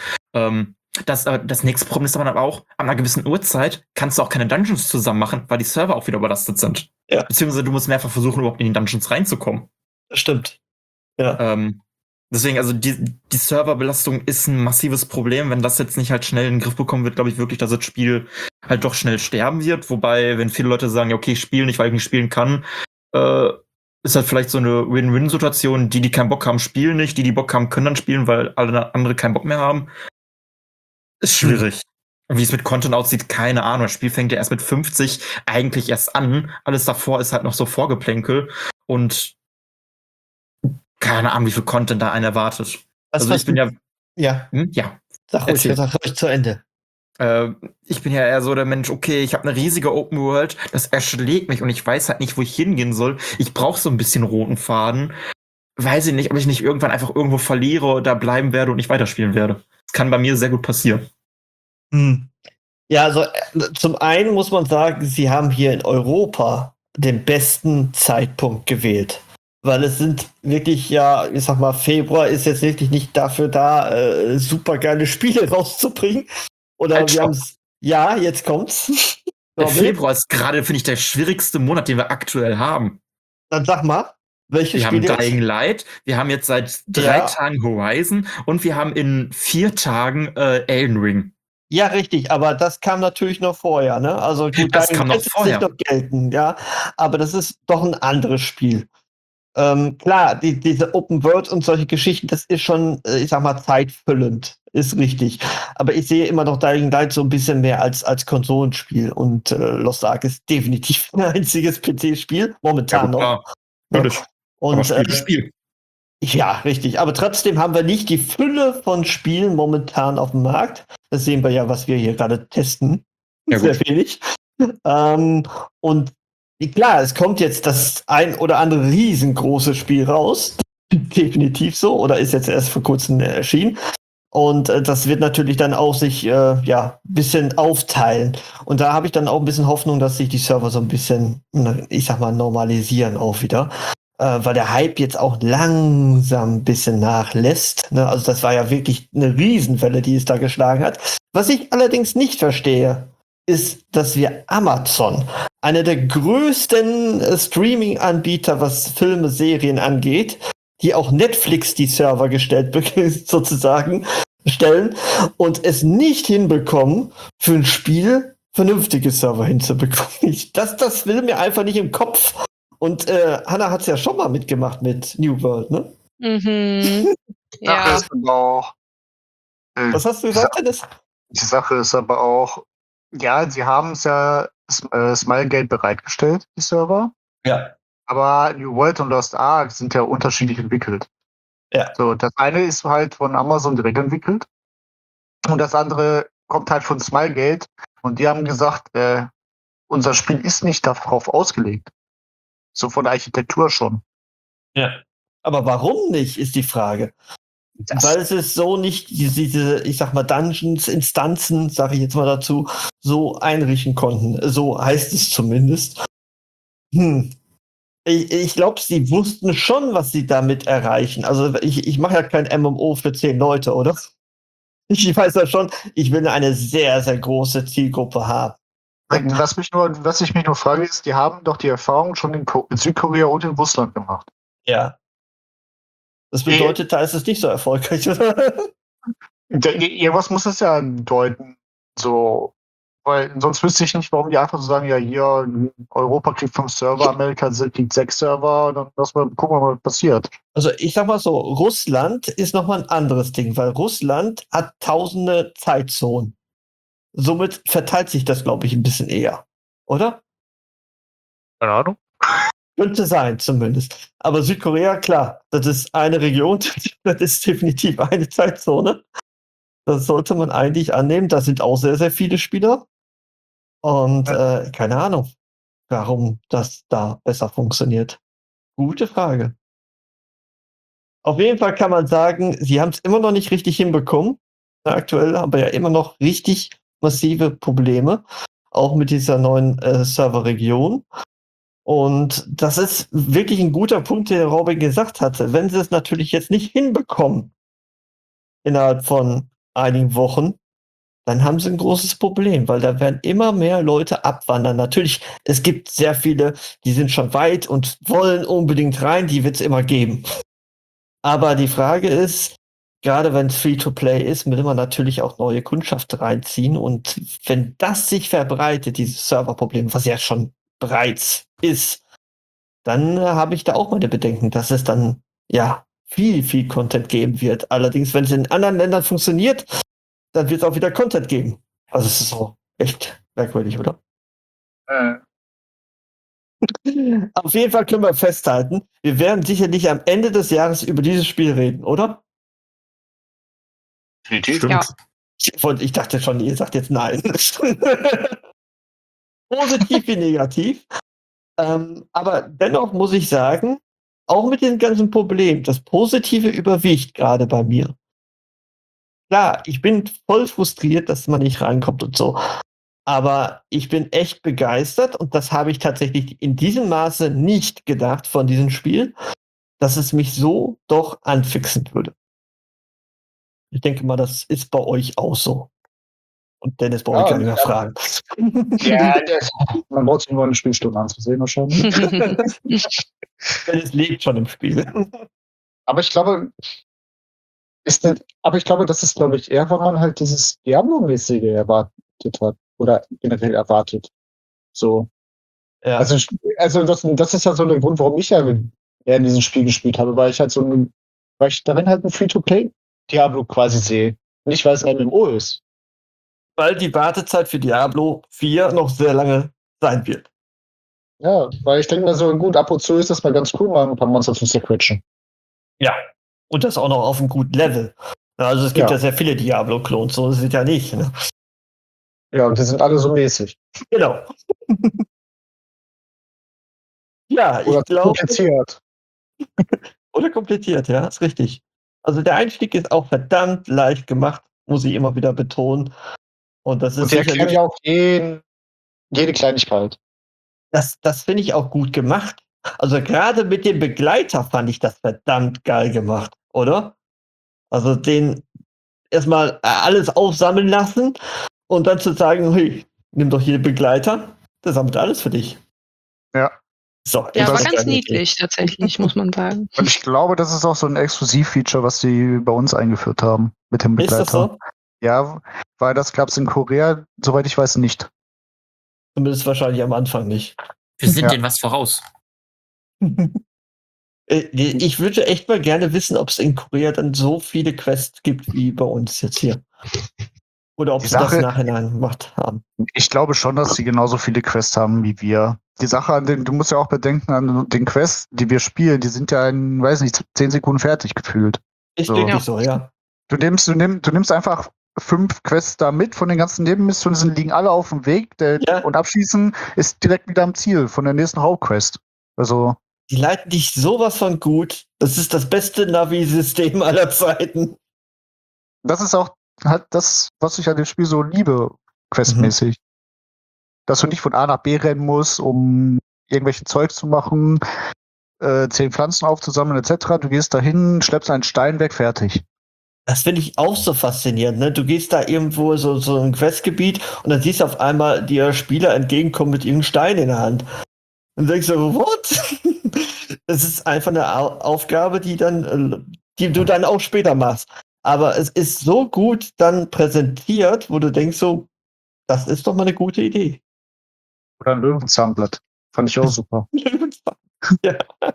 Das nächste Problem ist aber auch, an einer gewissen Uhrzeit kannst du auch keine Dungeons zusammen machen, weil die Server auch wieder überlastet sind. Ja. Beziehungsweise du musst mehrfach versuchen, überhaupt in die Dungeons reinzukommen. Das stimmt. Ja. Deswegen, also die Serverbelastung ist ein massives Problem. Wenn das jetzt nicht halt schnell in den Griff bekommen wird, glaube ich wirklich, dass das Spiel halt doch schnell sterben wird. Wobei, wenn viele Leute sagen, ja, okay, ich spiele nicht, weil ich nicht spielen kann, ist halt vielleicht so eine Win-Win-Situation. Die keinen Bock haben, spielen nicht. Die Bock haben, können dann spielen, weil alle andere keinen Bock mehr haben. Ist schwierig. Und wie es mit Content aussieht, keine Ahnung. Das Spiel fängt ja erst mit 50 eigentlich erst an. Alles davor ist halt noch so Vorgeplänkel. Und keine Ahnung, wie viel Content da einen erwartet. Also ich bin ja. Ja. Ja. Sag ruhig zu Ende. Ich bin ja eher so der Mensch, okay, ich habe eine riesige Open World, das erschlägt mich und ich weiß halt nicht, wo ich hingehen soll. Ich brauche so ein bisschen roten Faden. Weiß ich nicht, ob ich nicht irgendwann einfach irgendwo verliere, da bleiben werde und nicht weiterspielen werde. Das kann bei mir sehr gut passieren. Ja, also zum einen muss man sagen, sie haben hier in Europa den besten Zeitpunkt gewählt. Weil es sind wirklich, ja, ich sag mal, Februar ist jetzt wirklich nicht dafür da, super geile Spiele rauszubringen. Oder Halt, wir haben es. Ja, jetzt kommt's. Der Februar ist gerade, finde ich, der schwierigste Monat, den wir aktuell haben. Dann sag mal, welche Wir Spiele? haben Dying Light, wir haben jetzt seit 3 Tagen Horizon und wir haben in 4 Tagen Elden Ring. Ja, richtig, aber das kam natürlich noch vorher, ne? Also gut, das kam noch vorher. Nicht noch gelten, ja. Aber das ist doch ein anderes Spiel. Klar, diese Open World und solche Geschichten, das ist schon, ich sag mal, zeitfüllend, ist richtig. Aber ich sehe immer noch Dying Light so ein bisschen mehr als Konsolenspiel und Lost Ark ist definitiv ein einziges PC-Spiel, momentan noch. Natürlich. Und Spiel. Ja, richtig. Aber trotzdem haben wir nicht die Fülle von Spielen momentan auf dem Markt. Das sehen wir ja, was wir hier gerade testen. Ja, sehr wenig. Und klar, es kommt jetzt das ein oder andere riesengroße Spiel raus. Definitiv so. Oder ist jetzt erst vor kurzem erschienen. Und das wird natürlich dann auch sich ein bisschen aufteilen. Und da habe ich dann auch ein bisschen Hoffnung, dass sich die Server so ein bisschen, ich sag mal, normalisieren auch wieder. Weil der Hype jetzt auch langsam ein bisschen nachlässt. Ne? Also das war ja wirklich eine Riesenwelle, die es da geschlagen hat. Was ich allerdings nicht verstehe, ist, dass wir Amazon, einer der größten Streaming-Anbieter, was Filme, Serien angeht, die auch Netflix die Server gestellt sozusagen stellen und es nicht hinbekommen, für ein Spiel vernünftige Server hinzubekommen. Das will mir einfach nicht im Kopf. Und Hannah hat es ja schon mal mitgemacht mit New World, ne? Mhm. Ja. Ist aber auch, Was hast du gesagt, Dennis? Die Sache ist aber auch, ja, sie haben es ja Smilegate bereitgestellt, die Server. Ja. Aber New World und Lost Ark sind ja unterschiedlich entwickelt. Ja. So, das eine ist halt von Amazon direkt entwickelt und das andere kommt halt von Smilegate und die haben gesagt, unser Spiel ist nicht darauf ausgelegt. So von der Architektur schon. Ja. Aber warum nicht, ist die Frage. Weil es ist so nicht diese, ich sag mal, Dungeons, Instanzen, sage ich jetzt mal dazu, so einrichten konnten. So heißt es zumindest. Ich glaube, sie wussten schon, was sie damit erreichen. Also ich mache ja kein MMO für 10 Leute, oder? Ich weiß ja schon, ich will eine sehr, sehr große Zielgruppe haben. Was ich mich nur frage, ist, die haben doch die Erfahrung schon in Südkorea und in Russland gemacht. Ja. Das bedeutet, da ist es nicht so erfolgreich, oder? Irgendwas muss es ja bedeuten. So, weil sonst wüsste ich nicht, warum die einfach so sagen, ja, hier, Europa kriegt 5 Server, Amerika kriegt 6 Server, dann gucken wir mal, was passiert. Also ich sag mal so, Russland ist nochmal ein anderes Ding, weil Russland hat tausende Zeitzonen. Somit verteilt sich das, glaube ich, ein bisschen eher. Oder? Keine Ahnung. Könnte sein, zumindest. Aber Südkorea, klar, das ist eine Region, das ist definitiv eine Zeitzone. Das sollte man eigentlich annehmen. Da sind auch sehr, sehr viele Spieler. Und keine Ahnung, warum das da besser funktioniert. Gute Frage. Auf jeden Fall kann man sagen, sie haben es immer noch nicht richtig hinbekommen. Aktuell haben wir ja immer noch richtig massive Probleme, auch mit dieser neuen Serverregion. Und das ist wirklich ein guter Punkt, den Robin gesagt hatte. Wenn sie es natürlich jetzt nicht hinbekommen innerhalb von einigen Wochen, dann haben sie ein großes Problem, weil da werden immer mehr Leute abwandern. Natürlich, es gibt sehr viele, die sind schon weit und wollen unbedingt rein, die wird es immer geben. Aber die Frage ist, gerade wenn es Free-to-Play ist, will man natürlich auch neue Kundschaft reinziehen. Und wenn das sich verbreitet, dieses Serverproblem, was ja schon bereits ist, dann habe ich da auch meine Bedenken, dass es dann ja viel Content geben wird. Allerdings, wenn es in anderen Ländern funktioniert, dann wird es auch wieder Content geben. Also es ist so echt merkwürdig, oder? Auf jeden Fall können wir festhalten, wir werden sicherlich am Ende des Jahres über dieses Spiel reden, oder? Stimmt. Ja. Ich dachte schon, ihr sagt jetzt nein. Positiv wie negativ. Aber dennoch muss ich sagen, auch mit dem ganzen Problem, das Positive überwiegt gerade bei mir. Klar, ich bin voll frustriert, dass man nicht reinkommt und so. Aber ich bin echt begeistert und das habe ich tatsächlich in diesem Maße nicht gedacht von diesem Spiel, dass es mich so doch anfixen würde. Ich denke mal, das ist bei euch auch so. Und Dennis brauche ich gar nicht mehr fragen. Ja, man braucht sich nur eine Spielstunde anzusehen wahrscheinlich. Dennis lebt schon im Spiel. Aber ich glaube, das ist, glaube ich, eher, weil man halt dieses Diablo-mäßige erwartet hat. Oder generell erwartet. So. Ja. Also das ist ja so der Grund, warum ich ja eher in diesem Spiel gespielt habe, weil ich darin halt ein Free-to-Play-Diablo quasi sehe. Nicht, weil es ein MMO ist. Weil die Wartezeit für Diablo 4 noch sehr lange sein wird. Ja, weil ich denke mal so, gut, ab und zu ist das mal ganz cool, mal ein paar Monster zu zerquetschen. Ja. Und das auch noch auf einem guten Level. Also es gibt ja sehr viele Diablo-Klons, so ist es ja nicht. Ne? Ja, und die sind alle so mäßig. Genau. Ja, Oder ich glaube. kompliziert. Oder kompliziert, ja, ist richtig. Also der Einstieg ist auch verdammt leicht gemacht, muss ich immer wieder betonen. Und das ist Und die erklären ja auch jede Kleinigkeit. Das finde ich auch gut gemacht. Also gerade mit dem Begleiter fand ich das verdammt geil gemacht, oder? Also den erstmal alles aufsammeln lassen und dann zu sagen, hey, nimm doch hier den Begleiter, der sammelt alles für dich. Ja. So, Ja, war ganz niedlich tatsächlich, muss man sagen. Und ich glaube, das ist auch so ein Exklusivfeature, was die bei uns eingeführt haben mit dem Begleiter. Ist das so? Ja, weil das gab es in Korea, soweit ich weiß, nicht. Zumindest wahrscheinlich am Anfang nicht. Wir sind denen was voraus. Ich würde echt mal gerne wissen, ob es in Korea dann so viele Quests gibt wie bei uns jetzt hier. Oder ob sie das Nachhinein gemacht haben. Ich glaube schon, dass sie genauso viele Quests haben wie wir. Die Sache, du musst ja auch bedenken, an den Quests, die wir spielen, die sind ja in, weiß nicht, 10 Sekunden fertig gefühlt. Ist wirklich so, ja. Du nimmst einfach 5 Quests da mit von den ganzen Nebenmissionen, liegen alle auf dem Weg und abschließen ist direkt wieder am Ziel von der nächsten Hauptquest. Also. Die leiten dich sowas von gut. Das ist das beste Navi-System aller Zeiten. Das ist auch halt das, was ich an dem Spiel so liebe, questmäßig. Dass du nicht von A nach B rennen musst, um irgendwelche Zeug zu machen, 10 Pflanzen aufzusammeln, etc. Du gehst dahin, schleppst einen Stein weg, fertig. Das finde ich auch so faszinierend. Ne? Du gehst da irgendwo so ein Questgebiet und dann siehst du auf einmal dir Spieler entgegenkommen mit irgendeinem Stein in der Hand. Und denkst du, what? Das ist einfach eine Aufgabe, die du dann auch später machst. Aber es ist so gut dann präsentiert, wo du denkst so, das ist doch mal eine gute Idee. Oder ein Löwenzahnblatt. Fand ich auch super. Ja.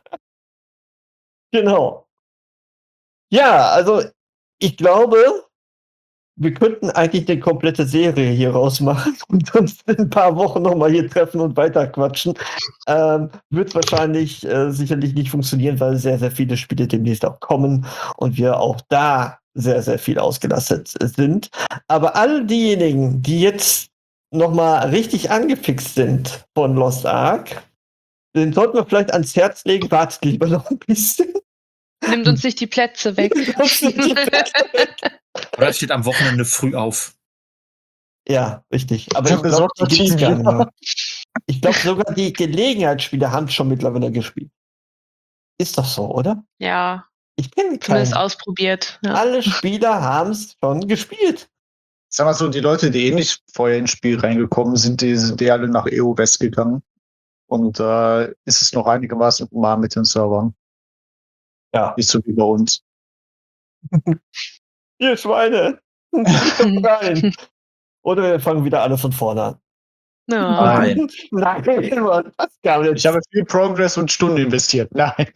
Genau. Ja, also ich glaube, wir könnten eigentlich eine komplette Serie hier rausmachen und uns in ein paar Wochen nochmal hier treffen und weiter quatschen. Wird wahrscheinlich sicherlich nicht funktionieren, weil sehr, sehr viele Spiele demnächst auch kommen und wir auch da sehr, sehr viel ausgelastet sind. Aber all diejenigen, die jetzt nochmal richtig angefixt sind von Lost Ark, den sollten wir vielleicht ans Herz legen, wartet lieber noch ein bisschen. Nimmt uns nicht die Plätze weg. Oder steht am Wochenende früh auf. Ja, richtig. Aber Der ich glaube, die besorgte gibt's Team, gar ja. nicht mehr. Ich glaube, sogar die Gelegenheitsspieler haben schon mittlerweile gespielt. Ist doch so, oder? Ja, Ich kenne zumindest keinen. ausprobiert. Ja. Alle Spieler haben es schon gespielt. Sag mal so, die Leute, die nicht vorher ins Spiel reingekommen sind, die sind alle nach EU West gegangen. Und da ist es noch einigermaßen human mit den Servern. Ja. Nicht so wie bei uns. Ihr Schweine! Kommt rein! Oder wir fangen wieder alle von vorne an. Ja. Nein. Nein, Mann, das gar nicht. Ich habe viel Progress und Stunden investiert. Nein.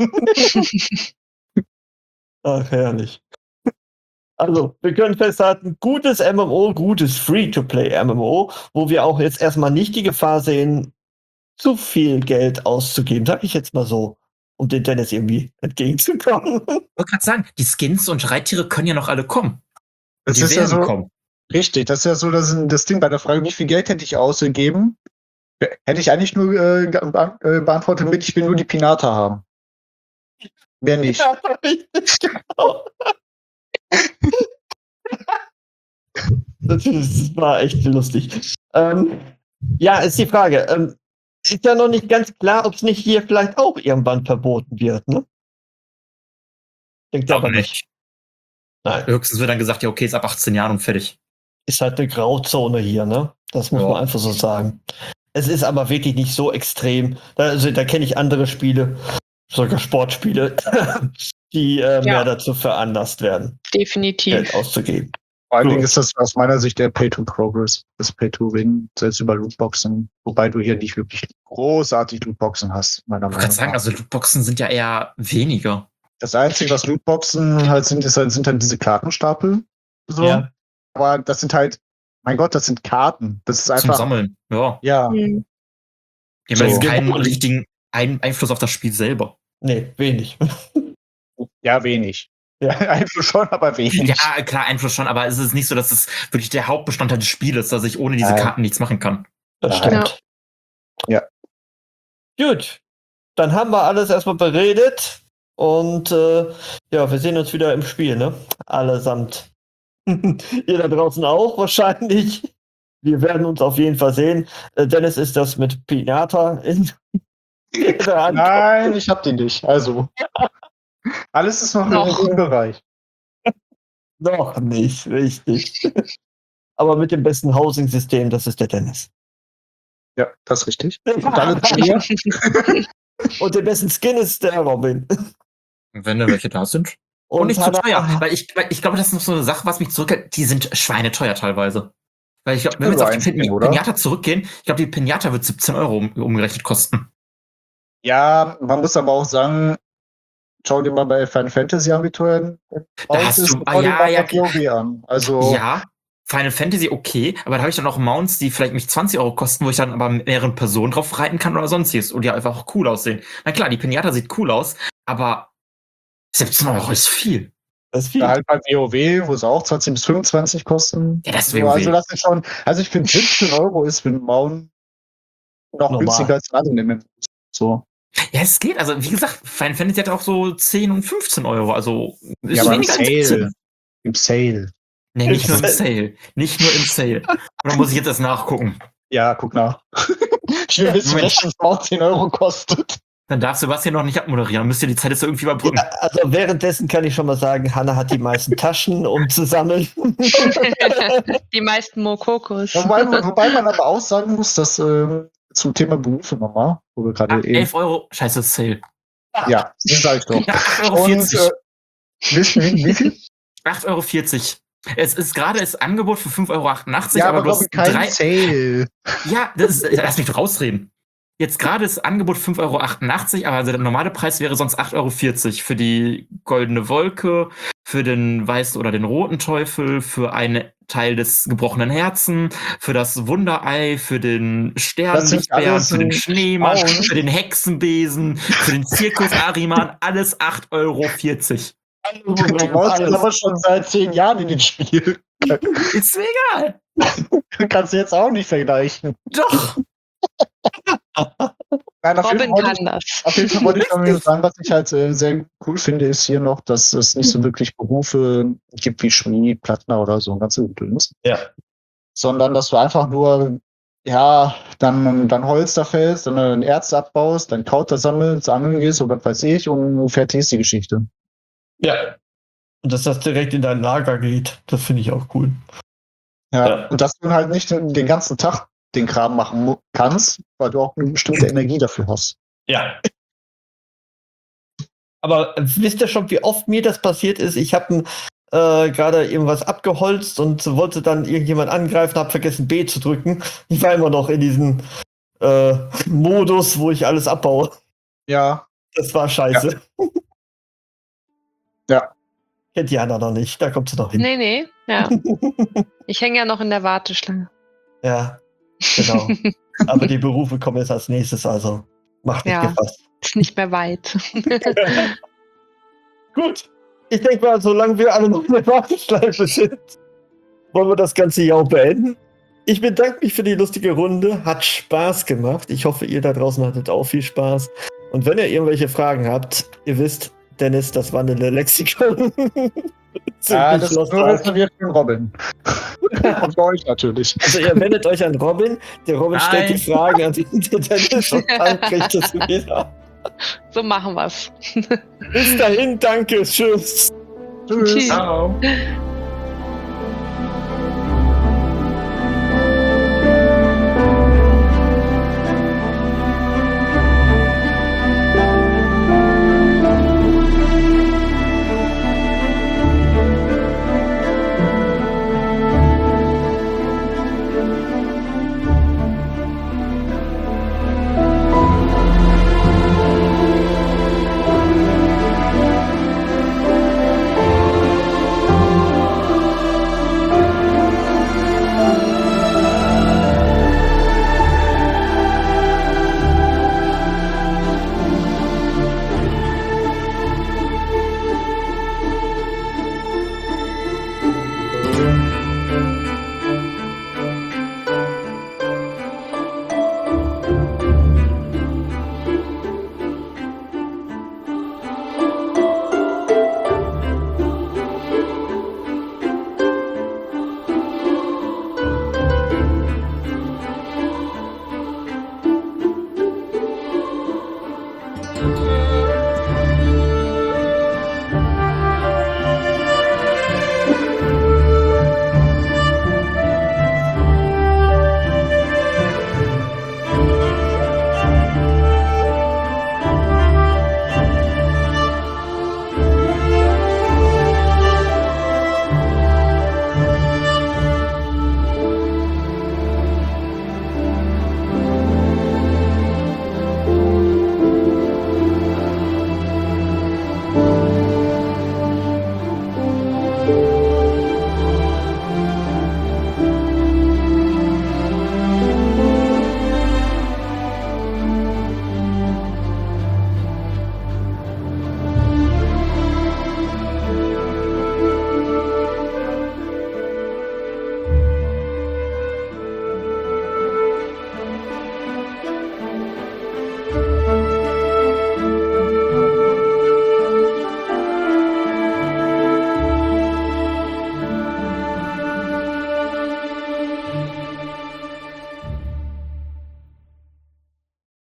Ach, herrlich. Also, wir können festhalten, gutes MMO, gutes Free-to-Play-MMO, wo wir auch jetzt erstmal nicht die Gefahr sehen, zu viel Geld auszugeben, sag ich jetzt mal so, um den Dennis irgendwie entgegenzukommen. Ich wollte gerade sagen, die Skins und Reittiere können ja noch alle kommen. Das Die ist ja werden so kommen. richtig. Das ist ja so das Ding bei der Frage, wie viel Geld hätte ich ausgegeben? Hätte ich eigentlich nur beantwortet mit, ich will nur die Pinata haben. Mehr nicht. Ja, richtig, genau. Das war echt lustig. Ja, ist die Frage. Ist ja noch nicht ganz klar, ob es nicht hier vielleicht auch irgendwann verboten wird, ne? Denkt ihr Glaube aber nicht. nicht. Nein. Höchstens wird dann gesagt, ja, okay, ist ab 18 Jahren und fertig. Ist halt eine Grauzone hier, ne? Das muss Ja. man einfach so sagen. Es ist aber wirklich nicht so extrem. Da kenne ich andere Spiele, sogar Sportspiele, die mehr dazu veranlasst werden, Definitiv. Geld auszugeben. Vor allen Dingen Gut. ist das aus meiner Sicht der Pay-to-Progress, das Pay-to-Win, selbst über Lootboxen, wobei du hier nicht wirklich großartig Lootboxen hast, meiner Ich Meinung kann sagen, nach. also Lootboxen sind ja eher weniger. Das Einzige, was Lootboxen halt sind, sind dann diese Kartenstapel. So. Ja. Aber das sind halt, mein Gott, das sind Karten. Das ist Zum einfach. Sammeln. Ja. Ja, Mhm. Die haben So. jetzt keinen richtigen Einfluss auf das Spiel selber. Nee, wenig. ja, wenig. Ja. Einfluss schon, aber wenig. Ja, klar, Einfluss schon, aber es ist nicht so, dass es wirklich der Hauptbestandteil des Spieles ist, dass ich ohne diese Nein. Karten nichts machen kann. Das Ja. stimmt. Ja. Gut. Dann haben wir alles erstmal beredet. Und ja, wir sehen uns wieder im Spiel, ne? Allesamt. Ihr da draußen auch wahrscheinlich. Wir werden uns auf jeden Fall sehen. Dennis ist das mit Pinata in der Hand. Nein, ich hab die nicht. Also. Alles ist noch im grünen Bereich. Noch nicht, richtig. Aber mit dem besten Housing-System, das ist der Dennis. Ja, das ist richtig. Und alle zu mir. Und der besten Skin ist der Robin. Wenn da welche da sind. Und nicht zu Hannah- teuer. Weil ich glaube, das ist noch so eine Sache, was mich zurückhält. Die sind schweineteuer teilweise. Weil ich glaube, wenn wir jetzt auf die Einzeln, oder? Pinata zurückgehen, ich glaube, die Pinata wird 17 Euro umgerechnet kosten. Ja, man muss aber auch sagen, schau dir mal bei Final Fantasy an, wie teuer Da hast du- schau dir ja, mal ja. bei WoW an. Also, Ja, Final Fantasy okay, aber da habe ich dann auch Mounts, die vielleicht mich 20 Euro kosten, wo ich dann aber mit mehreren Personen drauf reiten kann oder sonstiges und die einfach auch cool aussehen. Na klar, die Pinata sieht cool aus, aber 17 Euro ist viel. Das ist viel. halt bei WoW, wo es auch 20 bis 25 kosten. Ja, das ist So, WoW. also das ist schon, also ich finde 17 Euro ist für einen Mount noch Normal. günstiger als andere MMOs. So. Ja, es geht. Also, wie gesagt, Final Fantasy hat auch so 10 und 15 Euro. Also, ist Ja, aber im weniger als 17. Sale. Im Sale. Nee, nicht nur im Sale. Nicht nur im Sale. Oder muss ich jetzt erst nachgucken? Ja, guck nach. Ich will wissen, Moment. welches Mount 10 Euro kostet. Dann darf Sebastian noch nicht abmoderieren. Dann müsst ihr die Zeit jetzt irgendwie überbrücken. Ja, also währenddessen kann ich schon mal sagen, Hannah hat die meisten Taschen, um zu sammeln. Die meisten Mokokos. Wobei man aber auch sagen muss, dass zum Thema Berufe nochmal, wo wir gerade 11 Euro. Scheiße, Sale. Ja, das sag ich doch. Ja, 8,40 Euro. Wissen wie viel? 8,40 Euro. Es ist gerade das Angebot für 5,88 Euro, Ja, aber du glaube hast kein 3. Sale. Ja, lass mich doch rausreden. Jetzt gerade ist Angebot 5,88 Euro, aber also der normale Preis wäre sonst 8,40 Euro für die goldene Wolke, für den weißen oder den roten Teufel, für einen Teil des gebrochenen Herzen, für das Wunderei, für den Sternlichtbären, für den Schneemann, Frauen. für den Hexenbesen, für den Zirkus Ariman, alles 8,40 Euro. Die Maus ist aber schon seit 10 Jahren in dem Spiel. Ist mir egal. Kannst du jetzt auch nicht vergleichen. Doch. Nein, Robin kann das. Auf jeden Fall wollte ich noch mal sagen, was ich halt sehr cool finde, ist hier noch, dass es nicht so wirklich Berufe gibt wie Schmied, Plattner oder so ein ganzes Gedöns. Ja. sondern dass du einfach nur, ja, dann Holz da fällst, dann Erz abbaust, dann Kraut da sammelst, angeln gehst oder was weiß ich und fertig ist die Geschichte. Ja. Und dass das direkt in dein Lager geht, das finde ich auch cool. Ja. Und dass du halt nicht den ganzen Tag den Kram machen kannst, weil du auch eine bestimmte Energie dafür hast. Ja. Aber wisst ihr schon, wie oft mir das passiert ist? Ich habe gerade irgendwas abgeholzt und wollte dann irgendjemand angreifen, habe vergessen B zu drücken. Ich war immer noch in diesem Modus, wo ich alles abbaue. Ja. Das war scheiße. Ja. Kennt Jana noch nicht, da kommt sie noch hin. Nee, ja. Ich hänge ja noch in der Warteschlange. Ja, genau. Aber die Berufe kommen jetzt als nächstes, also macht nicht gefasst. Ist nicht mehr weit. Gut. Ich denke mal, solange wir alle noch in der Warteschleife sind, wollen wir das Ganze hier auch beenden. Ich bedanke mich für die lustige Runde. Hat Spaß gemacht. Ich hoffe, ihr da draußen hattet auch viel Spaß. Und wenn ihr irgendwelche Fragen habt, ihr wisst, Dennis, das wandelnde Lexikon. Das nur wissen wir von Robin. Und bei euch natürlich. Also ihr wendet euch an Robin. Der Robin stellt die Fragen an Dennis und dann kriegt es wieder. So machen wir's. Bis dahin, danke, tschüss. Tschüss. Ciao.